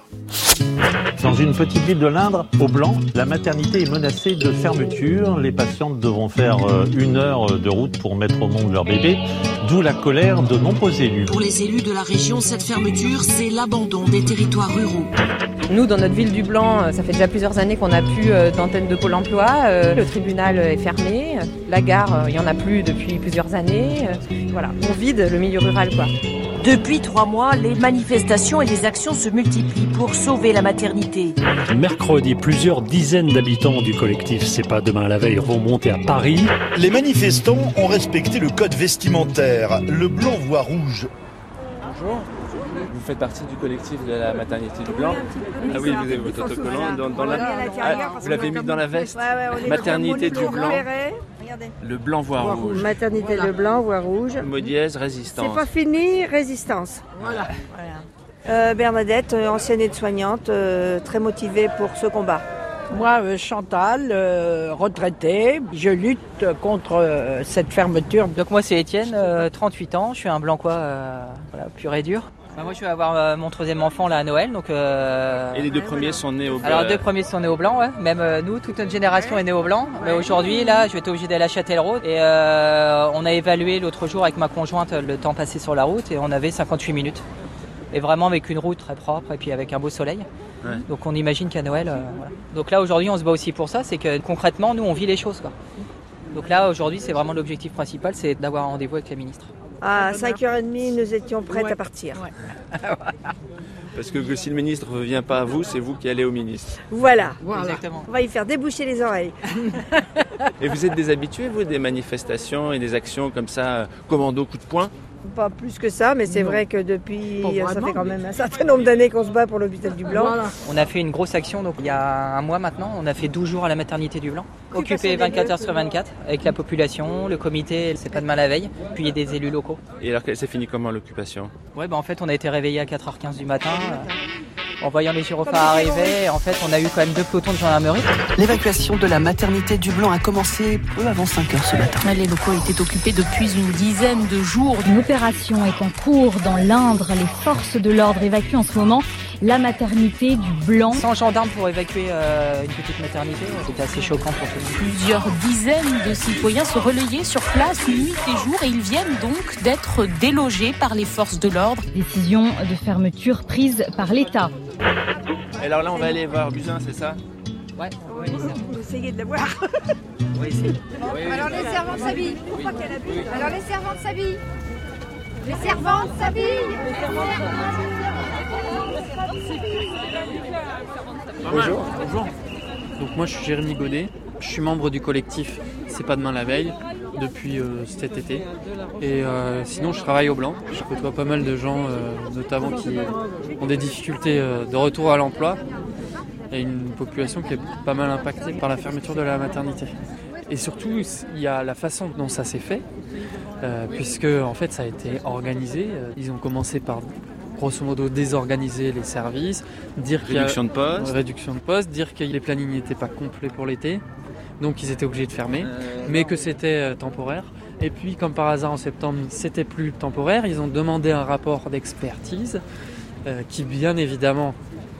Dans une petite ville de l'Indre, au Blanc, la maternité est menacée de fermeture. Les patientes devront faire une heure de route pour mettre au monde leur bébé, d'où la colère de nombreux élus. Pour les élus de la région, cette fermeture, c'est l'abandon des territoires ruraux. Nous, dans notre ville du Blanc, ça fait déjà plusieurs années qu'on n'a plus d'antenne de Pôle emploi. Le tribunal est fermé. La gare, il n'y en a plus depuis plusieurs années. Voilà, on vide le milieu rural, quoi. Depuis trois mois, les manifestations et les actions se multiplient pour sauver la maternité. Mercredi, plusieurs dizaines d'habitants du collectif C'est pas demain la veille vont monter à Paris. Les manifestants ont respecté le code vestimentaire, le blanc voire rouge. Bonjour. Vous faites partie du collectif de la maternité du Blanc. Ah oui, vous avez votre autocollant dans, dans la... Ah, vous l'avez mis dans la veste. Ouais, ouais, maternité du Blanc. Regardez. Le blanc voire rouge. Maternité voilà. Le blanc voire rouge. Mot dièse, résistance. C'est pas fini, résistance. Voilà. voilà. Euh, Bernadette, ancienne aide-soignante, euh, très motivée pour ce combat. Moi, euh, Chantal, euh, retraitée, je lutte contre euh, cette fermeture. Donc moi, c'est Étienne, euh, trente-huit ans, je suis un blancois euh, voilà, pur et dur. Bah moi je vais avoir euh, mon troisième enfant là à Noël donc. Euh... Et les deux premiers sont nés au blanc. Alors les deux premiers sont nés au blanc, ouais. Même euh, nous, toute notre génération est née au blanc. Mais aujourd'hui là, je vais être obligé d'aller à Châtellerault et euh, on a évalué l'autre jour avec ma conjointe le temps passé sur la route et on avait cinquante-huit minutes. Et vraiment avec une route très propre et puis avec un beau soleil. Ouais. Donc on imagine qu'à Noël, euh, voilà. Donc là aujourd'hui on se bat aussi pour ça, c'est que concrètement nous on vit les choses quoi. Donc là aujourd'hui c'est vraiment l'objectif principal, c'est d'avoir un rendez-vous avec la ministre. À cinq heures trente, nous étions prêtes ouais. à partir. Ouais. Parce que si le ministre ne vient pas à vous, c'est vous qui allez au ministre. Voilà. voilà. Exactement. On va y faire déboucher les oreilles. Et vous êtes des habitués, vous, des manifestations et des actions comme ça, commando coup de poing ? Pas plus que ça, mais c'est non. vrai que depuis, ça fait quand même un certain nombre d'années qu'on se bat pour l'hôpital du Blanc. Voilà. On a fait une grosse action, donc il y a un mois maintenant, on a fait douze jours à la maternité du Blanc, occupé vingt-quatre heures sur vingt-quatre, avec la population, le comité, c'est pas demain la veille, puis il y a des élus locaux. Et alors, c'est fini comment l'occupation ? Ouais, bah en fait, on a été réveillés à quatre heures quinze du matin. En voyant les gyrophares arriver, en fait, on a eu quand même deux pelotons de gendarmerie. L'évacuation de la maternité du Blanc a commencé peu avant cinq heures ce matin. Les locaux étaient occupés depuis une dizaine de jours. Une opération est en cours dans l'Indre. Les forces de l'ordre évacuent en ce moment la maternité du Blanc. cent gendarmes pour évacuer euh, une petite maternité, c'était assez choquant pour tout le monde. Plusieurs dizaines de citoyens se relayaient sur place nuit et jour et ils viennent donc d'être délogés par les forces de l'ordre. Décision de fermeture prise par l'État. Et alors là, on va aller voir Buzyn, c'est ça ? Ouais, on va essayer de la voir. On va essayer. Oui, alors les servantes s'habillent. Oui. Alors les servantes s'habillent. Les servantes s'habillent. Bonjour. Bonjour. Donc moi je suis Jérémy Godet, je suis membre du collectif C'est pas demain la veille depuis euh, cet été. Et euh, sinon je travaille au Blanc. Je côtoie pas mal de gens, euh, notamment qui ont des difficultés euh, de retour à l'emploi. Et une population qui est pas mal impactée par la fermeture de la maternité. Et surtout, il y a la façon dont ça s'est fait, euh, puisque en fait ça a été organisé. Ils ont commencé par grosso modo désorganiser les services, dire réduction qu'il y a... de postes, réduction de postes, dire que les plannings n'étaient pas complets pour l'été, donc ils étaient obligés de fermer, euh, mais que c'était euh, temporaire. Et puis, comme par hasard, en septembre, c'était plus temporaire. Ils ont demandé un rapport d'expertise euh, qui, bien évidemment,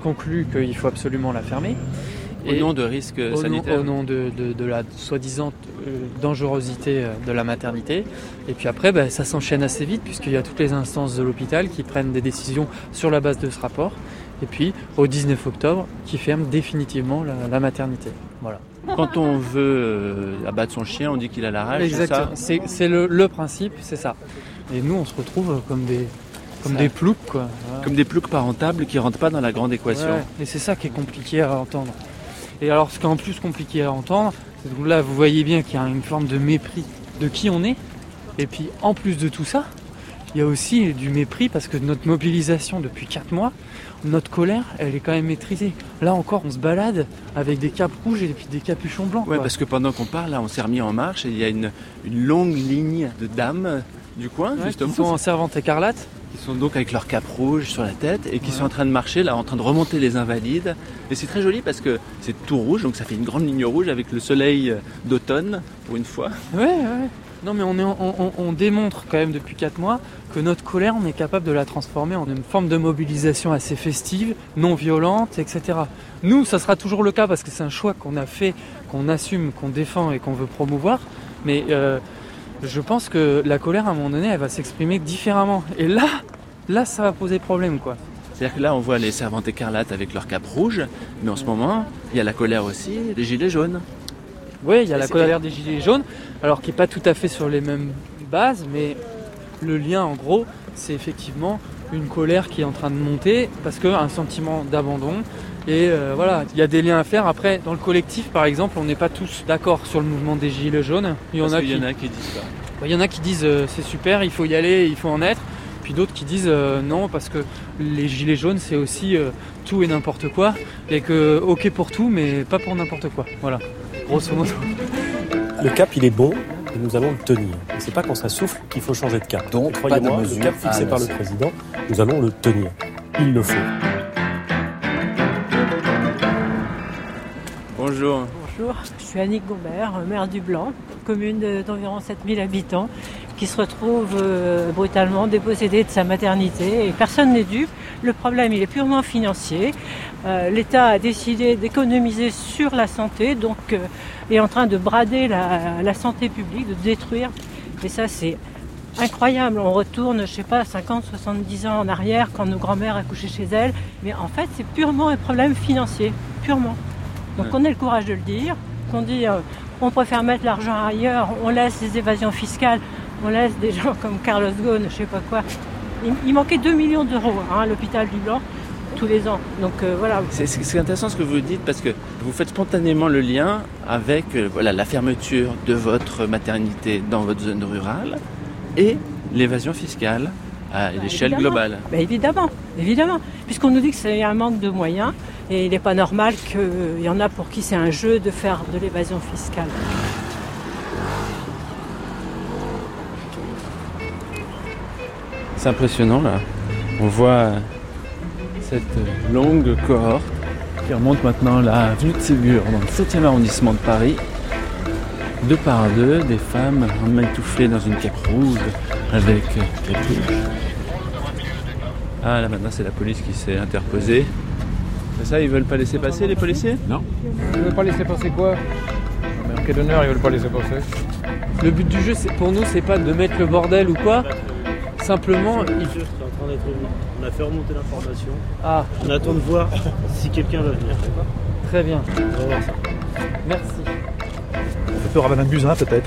conclut qu'il faut absolument la fermer. Au nom de risques au sanitaires. Nom, au nom de, de, de la soi-disant euh, dangerosité de la maternité. Et puis après, bah, ça s'enchaîne assez vite puisqu'il y a toutes les instances de l'hôpital qui prennent des décisions sur la base de ce rapport. Et puis, au dix-neuf octobre, qui ferme définitivement la, la maternité. Voilà. Quand on veut euh, abattre son chien, on dit qu'il a la rage. Exactement. C'est, c'est, c'est le, le principe, c'est ça. Et nous, on se retrouve comme des, comme ça. des ploucs, quoi. Voilà. Comme des ploucs pas rentables qui rentrent pas dans la grande équation. Ouais. Et c'est ça qui est compliqué à entendre. Et alors, ce qui est en plus compliqué à entendre, c'est que là, vous voyez bien qu'il y a une forme de mépris de qui on est. Et puis, en plus de tout ça, il y a aussi du mépris parce que notre mobilisation depuis quatre mois, notre colère, elle est quand même maîtrisée. Là encore, on se balade avec des capes rouges et puis des capuchons blancs. Ouais, quoi. parce que pendant qu'on parle, là, on s'est remis en marche et il y a une, une longue ligne de dames du coin, ouais, justement. Qui sont en servante écarlate. Qui sont donc avec leur cape rouge sur la tête et qui ouais. sont en train de marcher, là, en train de remonter les Invalides. Et c'est très joli parce que c'est tout rouge, donc ça fait une grande ligne rouge avec le soleil d'automne, pour une fois. Ouais, ouais. Non mais on, est, on, on, on démontre quand même depuis quatre mois que notre colère, on est capable de la transformer en une forme de mobilisation assez festive, non violente, et cetera. Nous, ça sera toujours le cas parce que c'est un choix qu'on a fait, qu'on assume, qu'on défend et qu'on veut promouvoir. Mais euh, je pense que la colère, à un moment donné, elle va s'exprimer différemment. Et là, là, ça va poser problème, quoi. C'est-à-dire que là, on voit les servantes écarlates avec leur cape rouge, mais en ce moment, il y a la colère aussi des gilets jaunes. Oui, il y a la colère des gilets jaunes, alors qui n'est pas tout à fait sur les mêmes bases, mais le lien, en gros, c'est effectivement une colère qui est en train de monter, parce qu'un sentiment d'abandon, et euh, voilà, il y a des liens à faire. Après, dans le collectif, par exemple, on n'est pas tous d'accord sur le mouvement des gilets jaunes. Il y en parce a qu'il qui... y en a qui disent ça. Il y en a qui disent euh, c'est super, il faut y aller, il faut en être. Puis d'autres qui disent euh, non, parce que les gilets jaunes, c'est aussi euh, tout et n'importe quoi, et que ok pour tout, mais pas pour n'importe quoi. Voilà, grosso modo. Le cap, il est bon, et nous allons le tenir. Et c'est pas quand ça souffle qu'il faut changer de cap. Donc, croyez-moi, le cap fixé par le président, nous allons le tenir. Il le faut. Bonjour. Bonjour, je suis Annick Gombert, maire du Blanc, commune d'environ sept mille habitants, qui se retrouve euh, brutalement dépossédée de sa maternité et personne n'est dupe. Le problème, il est purement financier. Euh, L'État a décidé d'économiser sur la santé, donc euh, est en train de brader la, la santé publique, de détruire. Et ça, c'est incroyable. On retourne, je sais pas, cinquante, soixante-dix ans en arrière quand nos grands-mères accouchaient chez elles. Mais en fait, c'est purement un problème financier, purement. Donc on a le courage de le dire, qu'on dit euh, on préfère mettre l'argent ailleurs, on laisse les évasions fiscales, on laisse des gens comme Carlos Ghosn, je sais pas quoi. Il, il manquait deux millions d'euros hein, à l'hôpital du Blanc tous les ans. Donc euh, voilà. C'est, c'est intéressant ce que vous dites parce que vous faites spontanément le lien avec euh, voilà, la fermeture de votre maternité dans votre zone rurale et l'évasion fiscale à bah, l'échelle évidemment. globale. Bah, évidemment, évidemment. Puisqu'on nous dit que c'est un manque de moyens et il n'est pas normal qu'il y en a pour qui c'est un jeu de faire de l'évasion fiscale. C'est impressionnant là. On voit cette longue cohorte qui remonte maintenant la avenue de Ségur dans le septième arrondissement de Paris. Deux par deux, des femmes emmitouflées dans une cape rouge avec des bouches. Ah là maintenant c'est la police qui s'est interposée. C'est ça, ils veulent pas laisser passer les policiers ? Non. Ils veulent pas laisser passer quoi ? Mais en quai d'honneur, ils veulent pas laisser passer. Le but du jeu, c'est, pour nous, c'est pas de mettre le bordel ou quoi. Simplement, il... on a fait remonter l'information. Ah. On attend de voir si quelqu'un va venir. Très bien. On va voir ça. Merci. On fait peur à Madame Buzyn peut-être.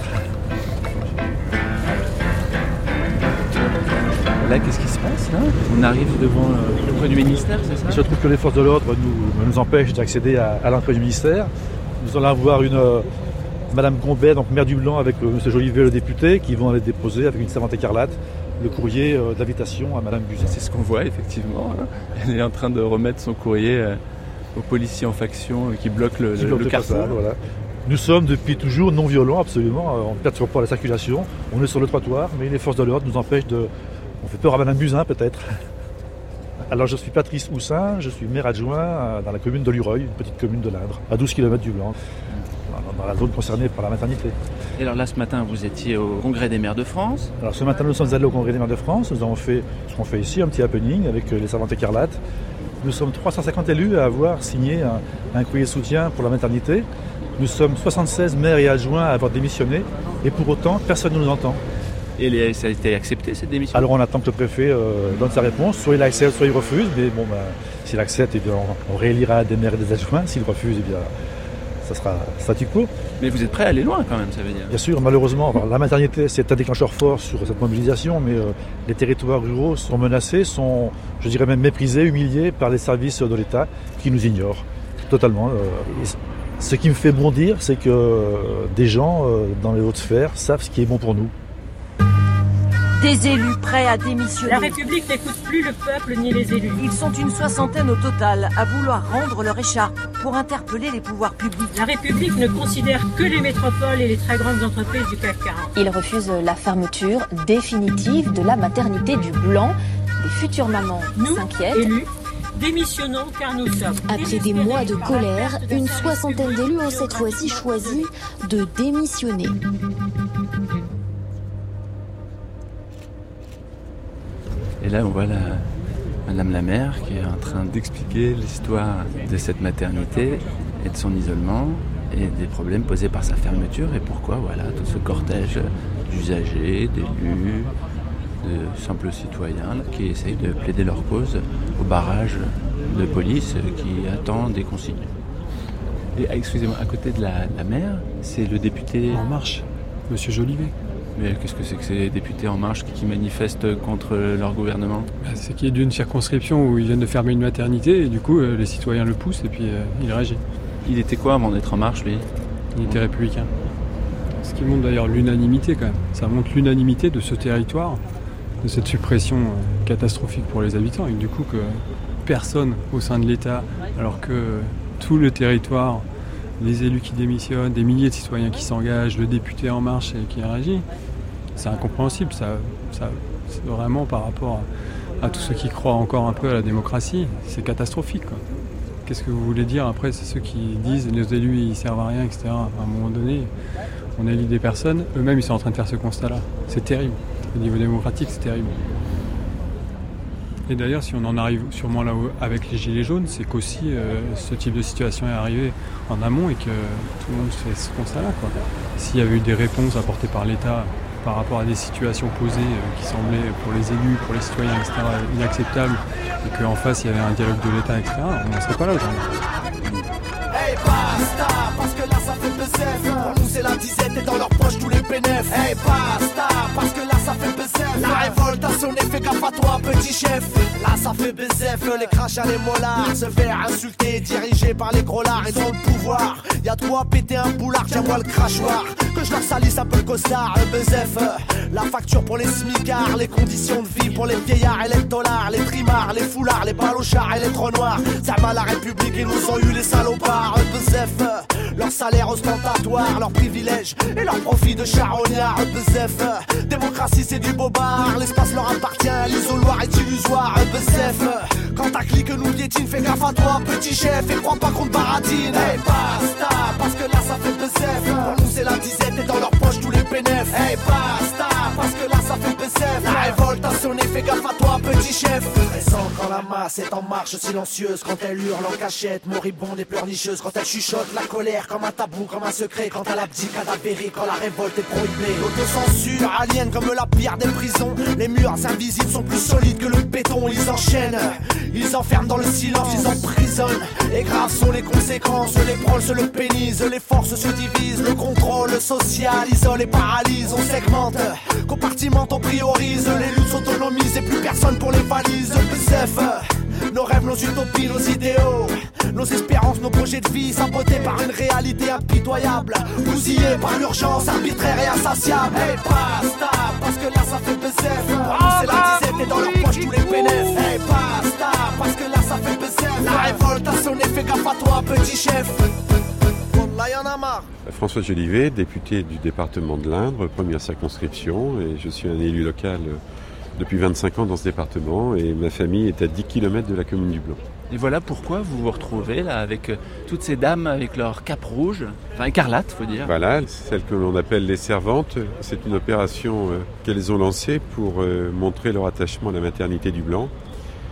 Là, qu'est-ce qui se passe là ? On arrive devant le près du ministère, c'est ça ? Il se trouve que les forces de l'ordre nous, nous empêchent d'accéder à, à l'entrée du ministère. Nous allons avoir une euh, Madame Gombert, donc maire du Blanc, avec euh, M. Jolivet, le député, qui vont aller déposer avec une servante écarlate le courrier euh, d'invitation à Madame Buzyn. C'est ce qu'on voit effectivement. Hein. Elle est en train de remettre son courrier euh, aux policiers en faction euh, qui bloquent le, qui le, bloque le le carrefour. passage, voilà. Nous sommes depuis toujours non violents, absolument. On ne perturbe pas la circulation. On est sur le trottoir, mais les forces de l'ordre nous empêchent de... On fait peur à Madame Buzyn peut-être. Alors je suis Patrice Houssin, je suis maire adjoint dans la commune de Lureuil, une petite commune de l'Indre, à douze kilomètres du Blanc, dans la zone concernée par la maternité. Et alors là ce matin vous étiez au Congrès des maires de France ? Alors ce matin nous sommes allés au Congrès des maires de France, nous avons fait ce qu'on fait ici, un petit happening avec les servantes écarlates. Nous sommes trois cent cinquante élus à avoir signé un, un courrier de soutien pour la maternité. Nous sommes soixante-seize maires et adjoints à avoir démissionné. Et pour autant, personne ne nous entend. Et les, ça a été accepté, cette démission? Alors on attend que le préfet euh, donne sa réponse. Soit il accepte, soit il refuse. Mais bon, ben, s'il accepte, eh bien, on, on réélira des maires et des adjoints. S'il refuse, eh bien, ça sera statu quo. Mais vous êtes prêt à aller loin quand même, ça veut dire? Bien sûr, malheureusement, enfin, la maternité c'est un déclencheur fort sur cette mobilisation, mais euh, les territoires ruraux sont menacés, sont, je dirais même méprisés, humiliés par les services de l'État qui nous ignorent totalement. Euh, ce qui me fait bondir, c'est que euh, des gens euh, dans les hautes sphères savent ce qui est bon pour nous. Des élus prêts à démissionner. La République n'écoute plus le peuple ni les élus. Ils sont une soixantaine au total à vouloir rendre leur écharpe pour interpeller les pouvoirs publics. La République ne considère que les métropoles et les très grandes entreprises du C A C quarante. Il refuse la fermeture définitive de la maternité du Blanc. Les futures mamans s'inquiètent. Nous, élus, démissionnons car nous sommes. Après des mois de colère, une soixantaine d'élus ont cette fois-ci choisi de démissionner. Et là, on voit la, Madame la maire qui est en train d'expliquer l'histoire de cette maternité et de son isolement et des problèmes posés par sa fermeture et pourquoi voilà tout ce cortège d'usagers, d'élus, de simples citoyens là, qui essayent de plaider leur cause au barrage de police qui attend des consignes. Et excusez-moi, à côté de la, de la maire, c'est le député En Marche, Monsieur Jolivet. Mais qu'est-ce que c'est que ces députés En Marche qui manifestent contre leur gouvernement ? Bah, c'est qu'il y a d'une circonscription où ils viennent de fermer une maternité et du coup euh, les citoyens le poussent et puis euh, il réagit. Il était quoi avant d'être En Marche lui ? Il était républicain. Ce qui montre d'ailleurs l'unanimité quand même. Ça montre l'unanimité de ce territoire, de cette suppression euh, catastrophique pour les habitants et du coup que personne au sein de l'État, alors que tout le territoire, les élus qui démissionnent, des milliers de citoyens qui s'engagent, le député En Marche qui réagit, c'est incompréhensible. Ça, ça, c'est vraiment par rapport à, à tous ceux qui croient encore un peu à la démocratie, c'est catastrophique, quoi. Qu'est-ce que vous voulez dire après ? C'est ceux qui disent nos élus ils servent à rien, et cetera. À un moment donné, on élit des personnes, eux-mêmes ils sont en train de faire ce constat-là. C'est terrible. Au niveau démocratique, c'est terrible. Et d'ailleurs, si on en arrive sûrement là avec les Gilets jaunes, c'est qu'aussi euh, ce type de situation est arrivé en amont et que tout le monde fait ce constat-là, quoi. S'il y avait eu des réponses apportées par l'État par rapport à des situations posées euh, qui semblaient pour les élus, pour les citoyens, et cetera, inacceptables, et qu'en face il y avait un dialogue de l'État, et cetera, on n'en serait pas là aujourd'hui. Hey basta, parce que là ça fait baiser. Pour nous c'est la disette et dans leur poche tous les bénéfices. Hey basta, parce que là ça fait baiser. La révolte a sonné, fais gaffe à toi petit chef. Là ça fait baiser, les crachats, les mollards se faire insulter, dirigés par les gros lards. Ils ont le pouvoir, y'a de quoi péter un boulard, tiens-moi le crachoir. Que je leur salisse un peu le costard, le bezef. La facture pour les smicards, les conditions de vie pour les vieillards et les dollars, les trimards, les foulards, les balochards et les trous noirs. Ça m'a la République, ils nous ont eu les salopards. Bezef, leur salaire ostentatoire, leurs privilèges et leurs profits de charognards. Bezef, démocratie c'est du bobard, l'espace leur appartient, l'isoloir est illusoire. Bezef, quand ta clique nous piétine, fais gaffe à toi petit chef et crois pas qu'on te baratine. Hey basta, parce que là ça fait Bezef. Pour nous c'est la disette et dans leur poche tous les bénéfices. Hey basta, parce que là ça fait Bezef. La révolte a sonné, fais gaffe à toi petit chef. Présent quand la masse est en marche silencieuse, quand elle hurle en cachette, moribonde et pleurnicheuse, quand elle chuchote la colère comme un tabou, comme un secret, quand elle abdique cadavérique, quand la révolte est prohibée. L'autocensure aliène comme la pire des prisons, les murs invisibles sont plus solides que le béton. Ils enchaînent, ils enferment dans le silence, ils emprisonnent, et graves sont les conséquences. Les proles se le pénisent, les forces se divisent, le contrôle social isole et paralyse. On segmente, compartimente, on priorise, les luttes s'autonomisent et plus personne pour les valises. Bezef, nos rêves, nos utopies, nos idéaux, nos espérances, nos projets de vie sabotés par une réalité impitoyable, bousillés par l'urgence arbitraire et insatiable. Hey basta, parce que là ça fait Bezef. Pour nous c'est la disette et dans leur poche tous les bénéfices. Hey basta, parce que là ça fait Bezef. La révolte a sonné, fais gaffe à toi petit chef. Là y'en a marre. François Jolivet, député du département de l'Indre, première circonscription, et je suis un élu local depuis vingt-cinq ans dans ce département et ma famille est à dix kilomètres de la commune du Blanc. Et voilà pourquoi vous vous retrouvez là avec toutes ces dames avec leur cape rouge, enfin écarlate faut dire. Voilà, celles que l'on appelle les servantes, c'est une opération qu'elles ont lancée pour montrer leur attachement à la maternité du Blanc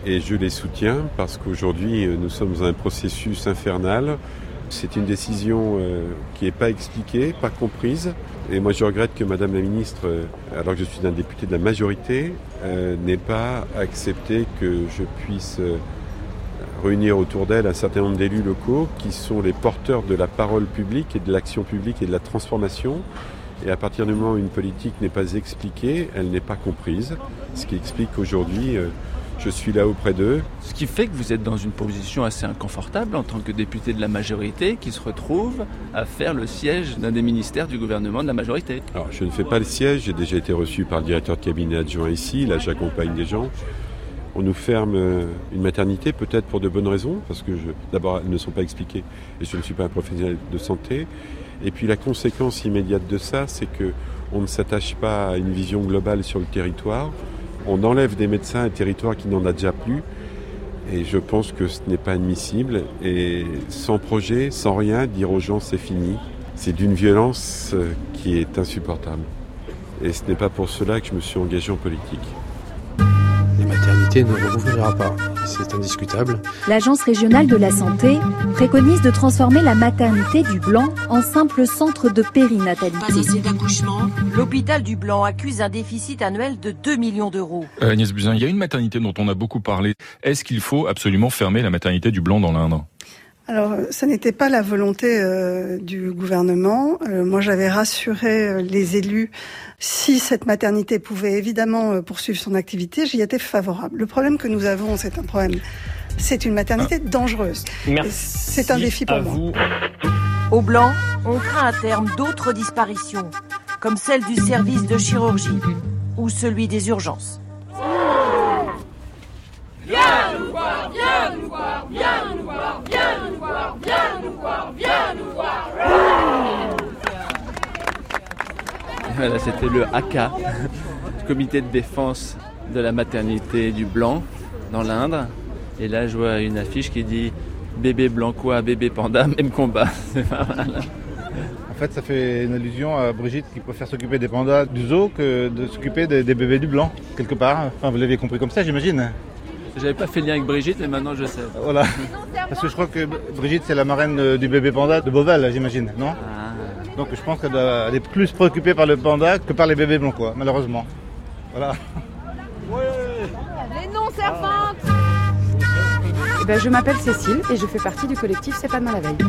Et je les soutiens parce qu'aujourd'hui, nous sommes dans un processus infernal. C'est une décision euh, qui n'est pas expliquée, pas comprise. Et moi, je regrette que Madame la Ministre, euh, alors que je suis un député de la majorité, euh, n'ait pas accepté que je puisse euh, réunir autour d'elle un certain nombre d'élus locaux qui sont les porteurs de la parole publique et de l'action publique et de la transformation. Et à partir du moment où une politique n'est pas expliquée, elle n'est pas comprise. Ce qui explique qu'aujourd'hui, euh, je suis là auprès d'eux. Ce qui fait que vous êtes dans une position assez inconfortable en tant que député de la majorité qui se retrouve à faire le siège d'un des ministères du gouvernement de la majorité. Alors, je ne fais pas le siège, j'ai déjà été reçu par le directeur de cabinet adjoint ici, là j'accompagne des gens. On nous ferme une maternité, peut-être pour de bonnes raisons, parce que je, d'abord elles ne sont pas expliquées et je ne suis pas un professionnel de santé. Et puis la conséquence immédiate de ça, c'est qu'on ne s'attache pas à une vision globale sur le territoire. On enlève des médecins à un territoire qui n'en a déjà plus. Et je pense que ce n'est pas admissible. Et sans projet, sans rien, dire aux gens c'est fini, c'est d'une violence qui est insupportable. Et ce n'est pas pour cela que je me suis engagé en politique. La maternité ne rouvrira pas, c'est indiscutable. L'Agence régionale de la santé préconise de transformer la maternité du Blanc en simple centre de périnatalité. Pas assez d'accouchement. L'hôpital du Blanc accuse un déficit annuel de deux millions d'euros. Euh, Agnès Buzyn, il y a une maternité dont on a beaucoup parlé. Est-ce qu'il faut absolument fermer la maternité du Blanc dans l'Indre ? Alors, ça n'était pas la volonté euh, du gouvernement. Euh, moi, j'avais rassuré euh, les élus. Si cette maternité pouvait évidemment euh, poursuivre son activité, j'y étais favorable. Le problème que nous avons, c'est un problème. C'est une maternité ah. dangereuse. Merci. C'est un défi pour moi. Vous. Au Blanc, on craint à terme d'autres disparitions, comme celle du service de chirurgie ou celui des urgences. Viens nous voir, viens nous voir, viens nous voir, viens nous voir, viens nous voir, viens nous voir. Voilà, c'était le A C A, le comité de défense de la maternité du Blanc, dans l'Indre. Et là, je vois une affiche qui dit « Bébé blancois, bébé panda, même combat ». C'est pas mal. En fait, ça fait une allusion à Brigitte qui préfère s'occuper des pandas du zoo que de s'occuper des, des bébés du Blanc, quelque part. Enfin, vous l'avez compris comme ça, j'imagine. J'avais pas fait le lien avec Brigitte, mais maintenant je sais. Voilà. Parce que je crois que Brigitte, c'est la marraine du bébé panda de Beauval, j'imagine, non ? Ah. Donc je pense qu'elle doit, elle est plus préoccupée par le panda que par les bébés blancs, quoi, malheureusement. Voilà. Les non-servantes eh ben, je m'appelle Cécile et je fais partie du collectif C'est pas demain la veille.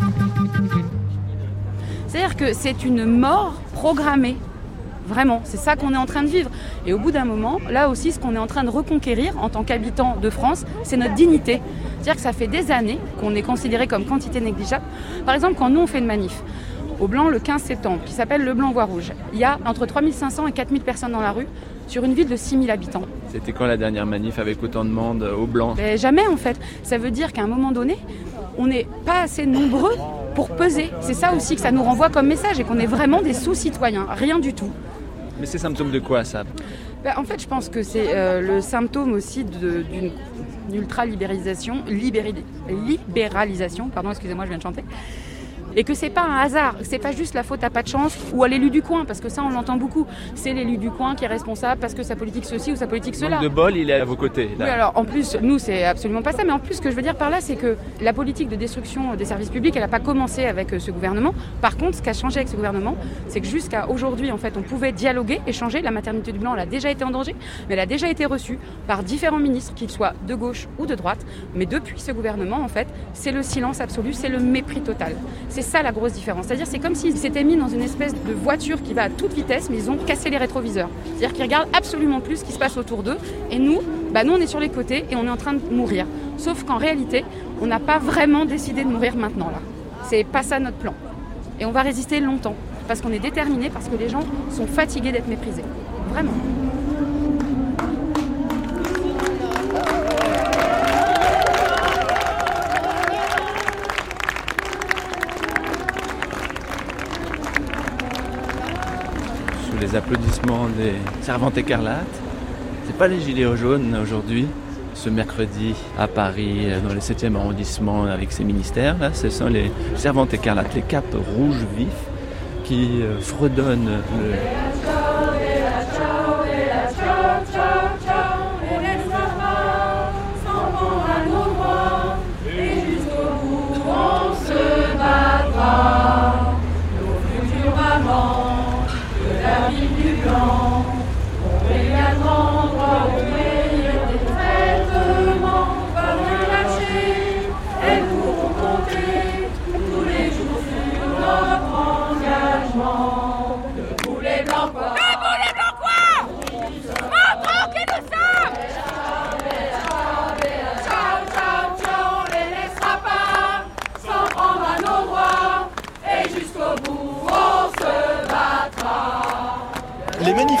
C'est-à-dire que c'est une mort programmée. Vraiment, c'est ça qu'on est en train de vivre. Et au bout d'un moment, là aussi, ce qu'on est en train de reconquérir en tant qu'habitants de France, c'est notre dignité. C'est-à-dire que ça fait des années qu'on est considéré comme quantité négligeable. Par exemple, quand nous, on fait une manif au Blanc le quinze septembre, qui s'appelle Le Blanc Voix Rouge, il y a entre trois mille cinq cents et quatre mille personnes dans la rue, sur une ville de six mille habitants. C'était quand la dernière manif avec autant de monde au Blanc ? Mais jamais, en fait. Ça veut dire qu'à un moment donné, on n'est pas assez nombreux pour peser. C'est ça aussi que ça nous renvoie comme message, et qu'on est vraiment des sous-citoyens, rien du tout. Mais c'est symptôme de quoi, ça ? Ben, en fait, je pense que c'est euh, le symptôme aussi de, d'une ultra-libéralisation, libéri, libéralisation, pardon, excusez-moi, je viens de chanter, et que c'est pas un hasard, c'est pas juste la faute à pas de chance ou à l'élu du coin, parce que ça, on l'entend beaucoup. C'est l'élu du coin qui est responsable parce que sa politique ceci ou sa politique cela. De bol, il est à vos côtés. Là. Oui, alors en plus, nous, c'est absolument pas ça, mais en plus, ce que je veux dire par là, c'est que la politique de destruction des services publics, elle n'a pas commencé avec ce gouvernement. Par contre, ce qui a changé avec ce gouvernement, c'est que jusqu'à aujourd'hui, en fait, on pouvait dialoguer, échanger. La maternité du Blanc, elle a déjà été en danger, mais elle a déjà été reçue par différents ministres, qu'ils soient de gauche ou de droite. Mais depuis ce gouvernement, en fait, c'est le silence absolu, c'est le mépris total. C'est ça la grosse différence. C'est-à-dire, c'est comme s'ils s'étaient mis dans une espèce de voiture qui va à toute vitesse, mais ils ont cassé les rétroviseurs. C'est-à-dire qu'ils regardent absolument plus ce qui se passe autour d'eux. Et nous, bah nous, on est sur les côtés et on est en train de mourir. Sauf qu'en réalité, on n'a pas vraiment décidé de mourir maintenant, là. C'est pas ça notre plan. Et on va résister longtemps. Parce qu'on est déterminés, parce que les gens sont fatigués d'être méprisés. Vraiment. Les applaudissements des servantes écarlates. C'est pas les gilets jaunes aujourd'hui, ce mercredi à Paris, dans le septième arrondissement avec ses ministères. Là, ce sont les servantes écarlates, les capes rouges vifs qui fredonnent le...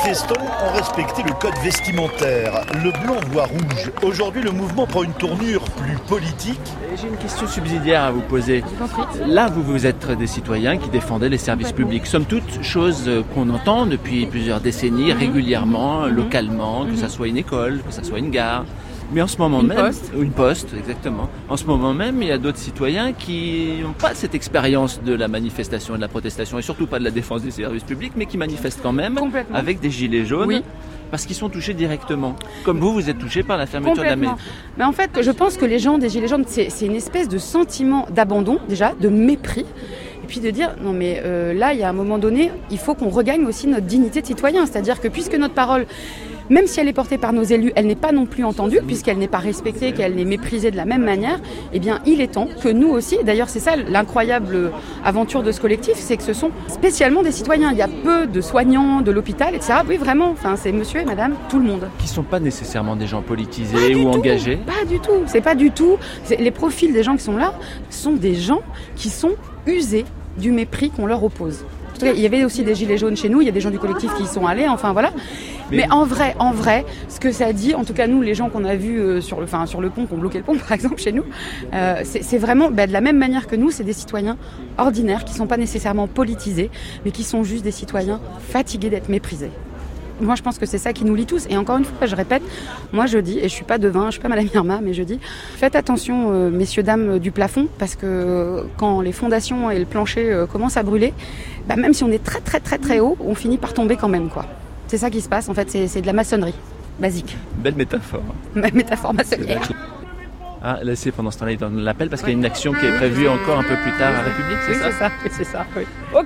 manifestants ont respecté le code vestimentaire, le blanc voire rouge. Aujourd'hui, le mouvement prend une tournure plus politique. J'ai une question subsidiaire à vous poser. Là, vous, vous êtes des citoyens qui défendaient les services publics. Somme toute, chose qu'on entend depuis plusieurs décennies, régulièrement, localement, que ça soit une école, que ça soit une gare. Mais en ce moment une même, poste. une poste, exactement. En ce moment même, il y a d'autres citoyens qui n'ont pas cette expérience de la manifestation et de la protestation, et surtout pas de la défense des services publics, mais qui manifestent quand même avec des gilets jaunes, oui. Parce qu'ils sont touchés directement. Comme vous, vous êtes touchés par la fermeture de la mairie. Mais en fait, je pense que les gens des gilets jaunes, c'est, c'est une espèce de sentiment d'abandon, déjà, de mépris. Et puis de dire, non mais euh, là, il y a un moment donné, il faut qu'on regagne aussi notre dignité de citoyen. C'est-à-dire que puisque notre parole, même si elle est portée par nos élus, elle n'est pas non plus entendue, puisqu'elle n'est pas respectée, qu'elle n'est méprisée de la même manière, eh bien, il est temps que nous aussi, d'ailleurs, c'est ça l'incroyable aventure de ce collectif, c'est que ce sont spécialement des citoyens. Il y a peu de soignants de l'hôpital, et cetera. Oui, vraiment, enfin, c'est monsieur et madame, tout le monde. Qui ne sont pas nécessairement des gens politisés ou engagés. Pas du tout, c'est pas du tout. C'est, les profils des gens qui sont là sont des gens qui sont usés du mépris qu'on leur oppose. Il y avait aussi des gilets jaunes chez nous, il y a des gens du collectif qui y sont allés, enfin voilà. Mais, Mais en vrai, en vrai, ce que ça dit, en tout cas nous, les gens qu'on a vus euh, sur, le, enfin, sur le pont, qui ont bloqué le pont par exemple chez nous, euh, c'est, c'est vraiment, bah, de la même manière que nous, c'est des citoyens ordinaires qui ne sont pas nécessairement politisés, mais qui sont juste des citoyens fatigués d'être méprisés. Moi, je pense que c'est ça qui nous lie tous. Et encore une fois, je répète, moi je dis, et je suis pas devin, je suis pas Madame Irma, mais je dis, faites attention, euh, messieurs, dames du plafond, parce que euh, quand les fondations et le plancher euh, commencent à brûler, bah, même si on est très très très très haut, on finit par tomber quand même, quoi. C'est ça qui se passe, en fait, c'est, c'est de la maçonnerie, basique. Belle métaphore. Métaphore maçonnière. Ah, là, c'est pendant ce temps-là, il donne l'appel parce qu'il y a une action qui est prévue encore un peu plus tard à République, c'est oui, ça c'est ça, oui, c'est ça, oui. Ok.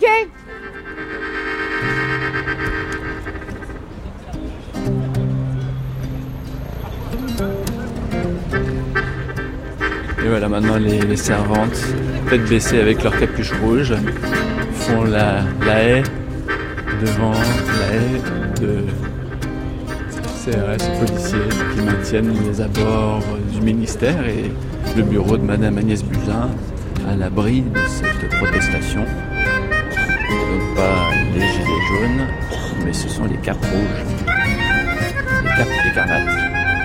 Et voilà, maintenant les, les servantes, tête baissée avec leur capuche rouge, font la, la haie devant la haie de C R S et policiers qui maintiennent les abords du ministère et le bureau de Madame Agnès Buzyn à l'abri de cette protestation. Donc pas les gilets jaunes, mais ce sont les capes rouges, les capes écarlates.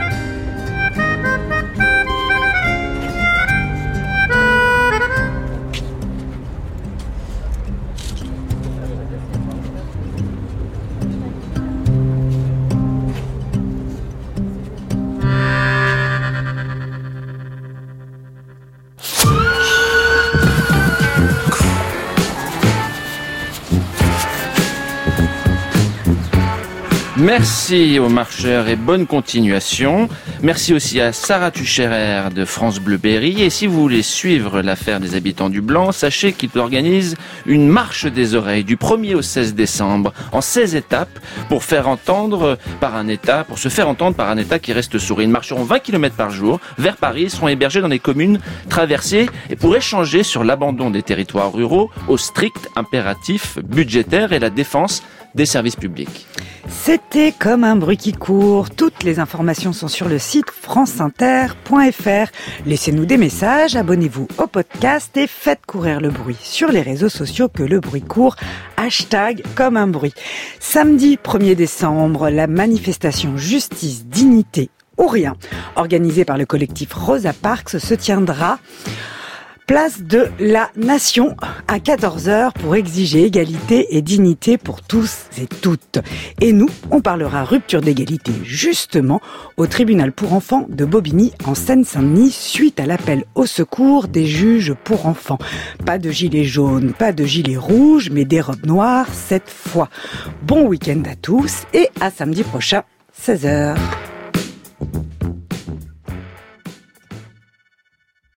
Merci aux marcheurs et bonne continuation. Merci aussi à Sarah Tucherer de France Bleu Berry. Et si vous voulez suivre l'affaire des habitants du Blanc, sachez qu'ils organisent une marche des oreilles du premier au seize décembre en seize étapes pour faire entendre par un État, pour se faire entendre par un État qui reste sourd. Ils marcheront vingt kilomètres par jour vers Paris. Ils seront hébergés dans les communes traversées et pour échanger sur l'abandon des territoires ruraux au strict impératif budgétaire et la défense des services publics. C'était Comme un bruit qui court. Toutes les informations sont sur le site franceinter point f r. Laissez-nous des messages, abonnez-vous au podcast et faites courir le bruit sur les réseaux sociaux que le bruit court. Hashtag Comme un bruit. Samedi premier décembre, la manifestation Justice, Dignité ou Rien, organisée par le collectif Rosa Parks, se tiendra place de la Nation à quatorze heures pour exiger égalité et dignité pour tous et toutes. Et nous, on parlera rupture d'égalité justement au tribunal pour enfants de Bobigny en Seine-Saint-Denis suite à l'appel au secours des juges pour enfants. Pas de gilets jaunes, pas de gilets rouges, mais des robes noires cette fois. Bon week-end à tous et à samedi prochain, seize heures.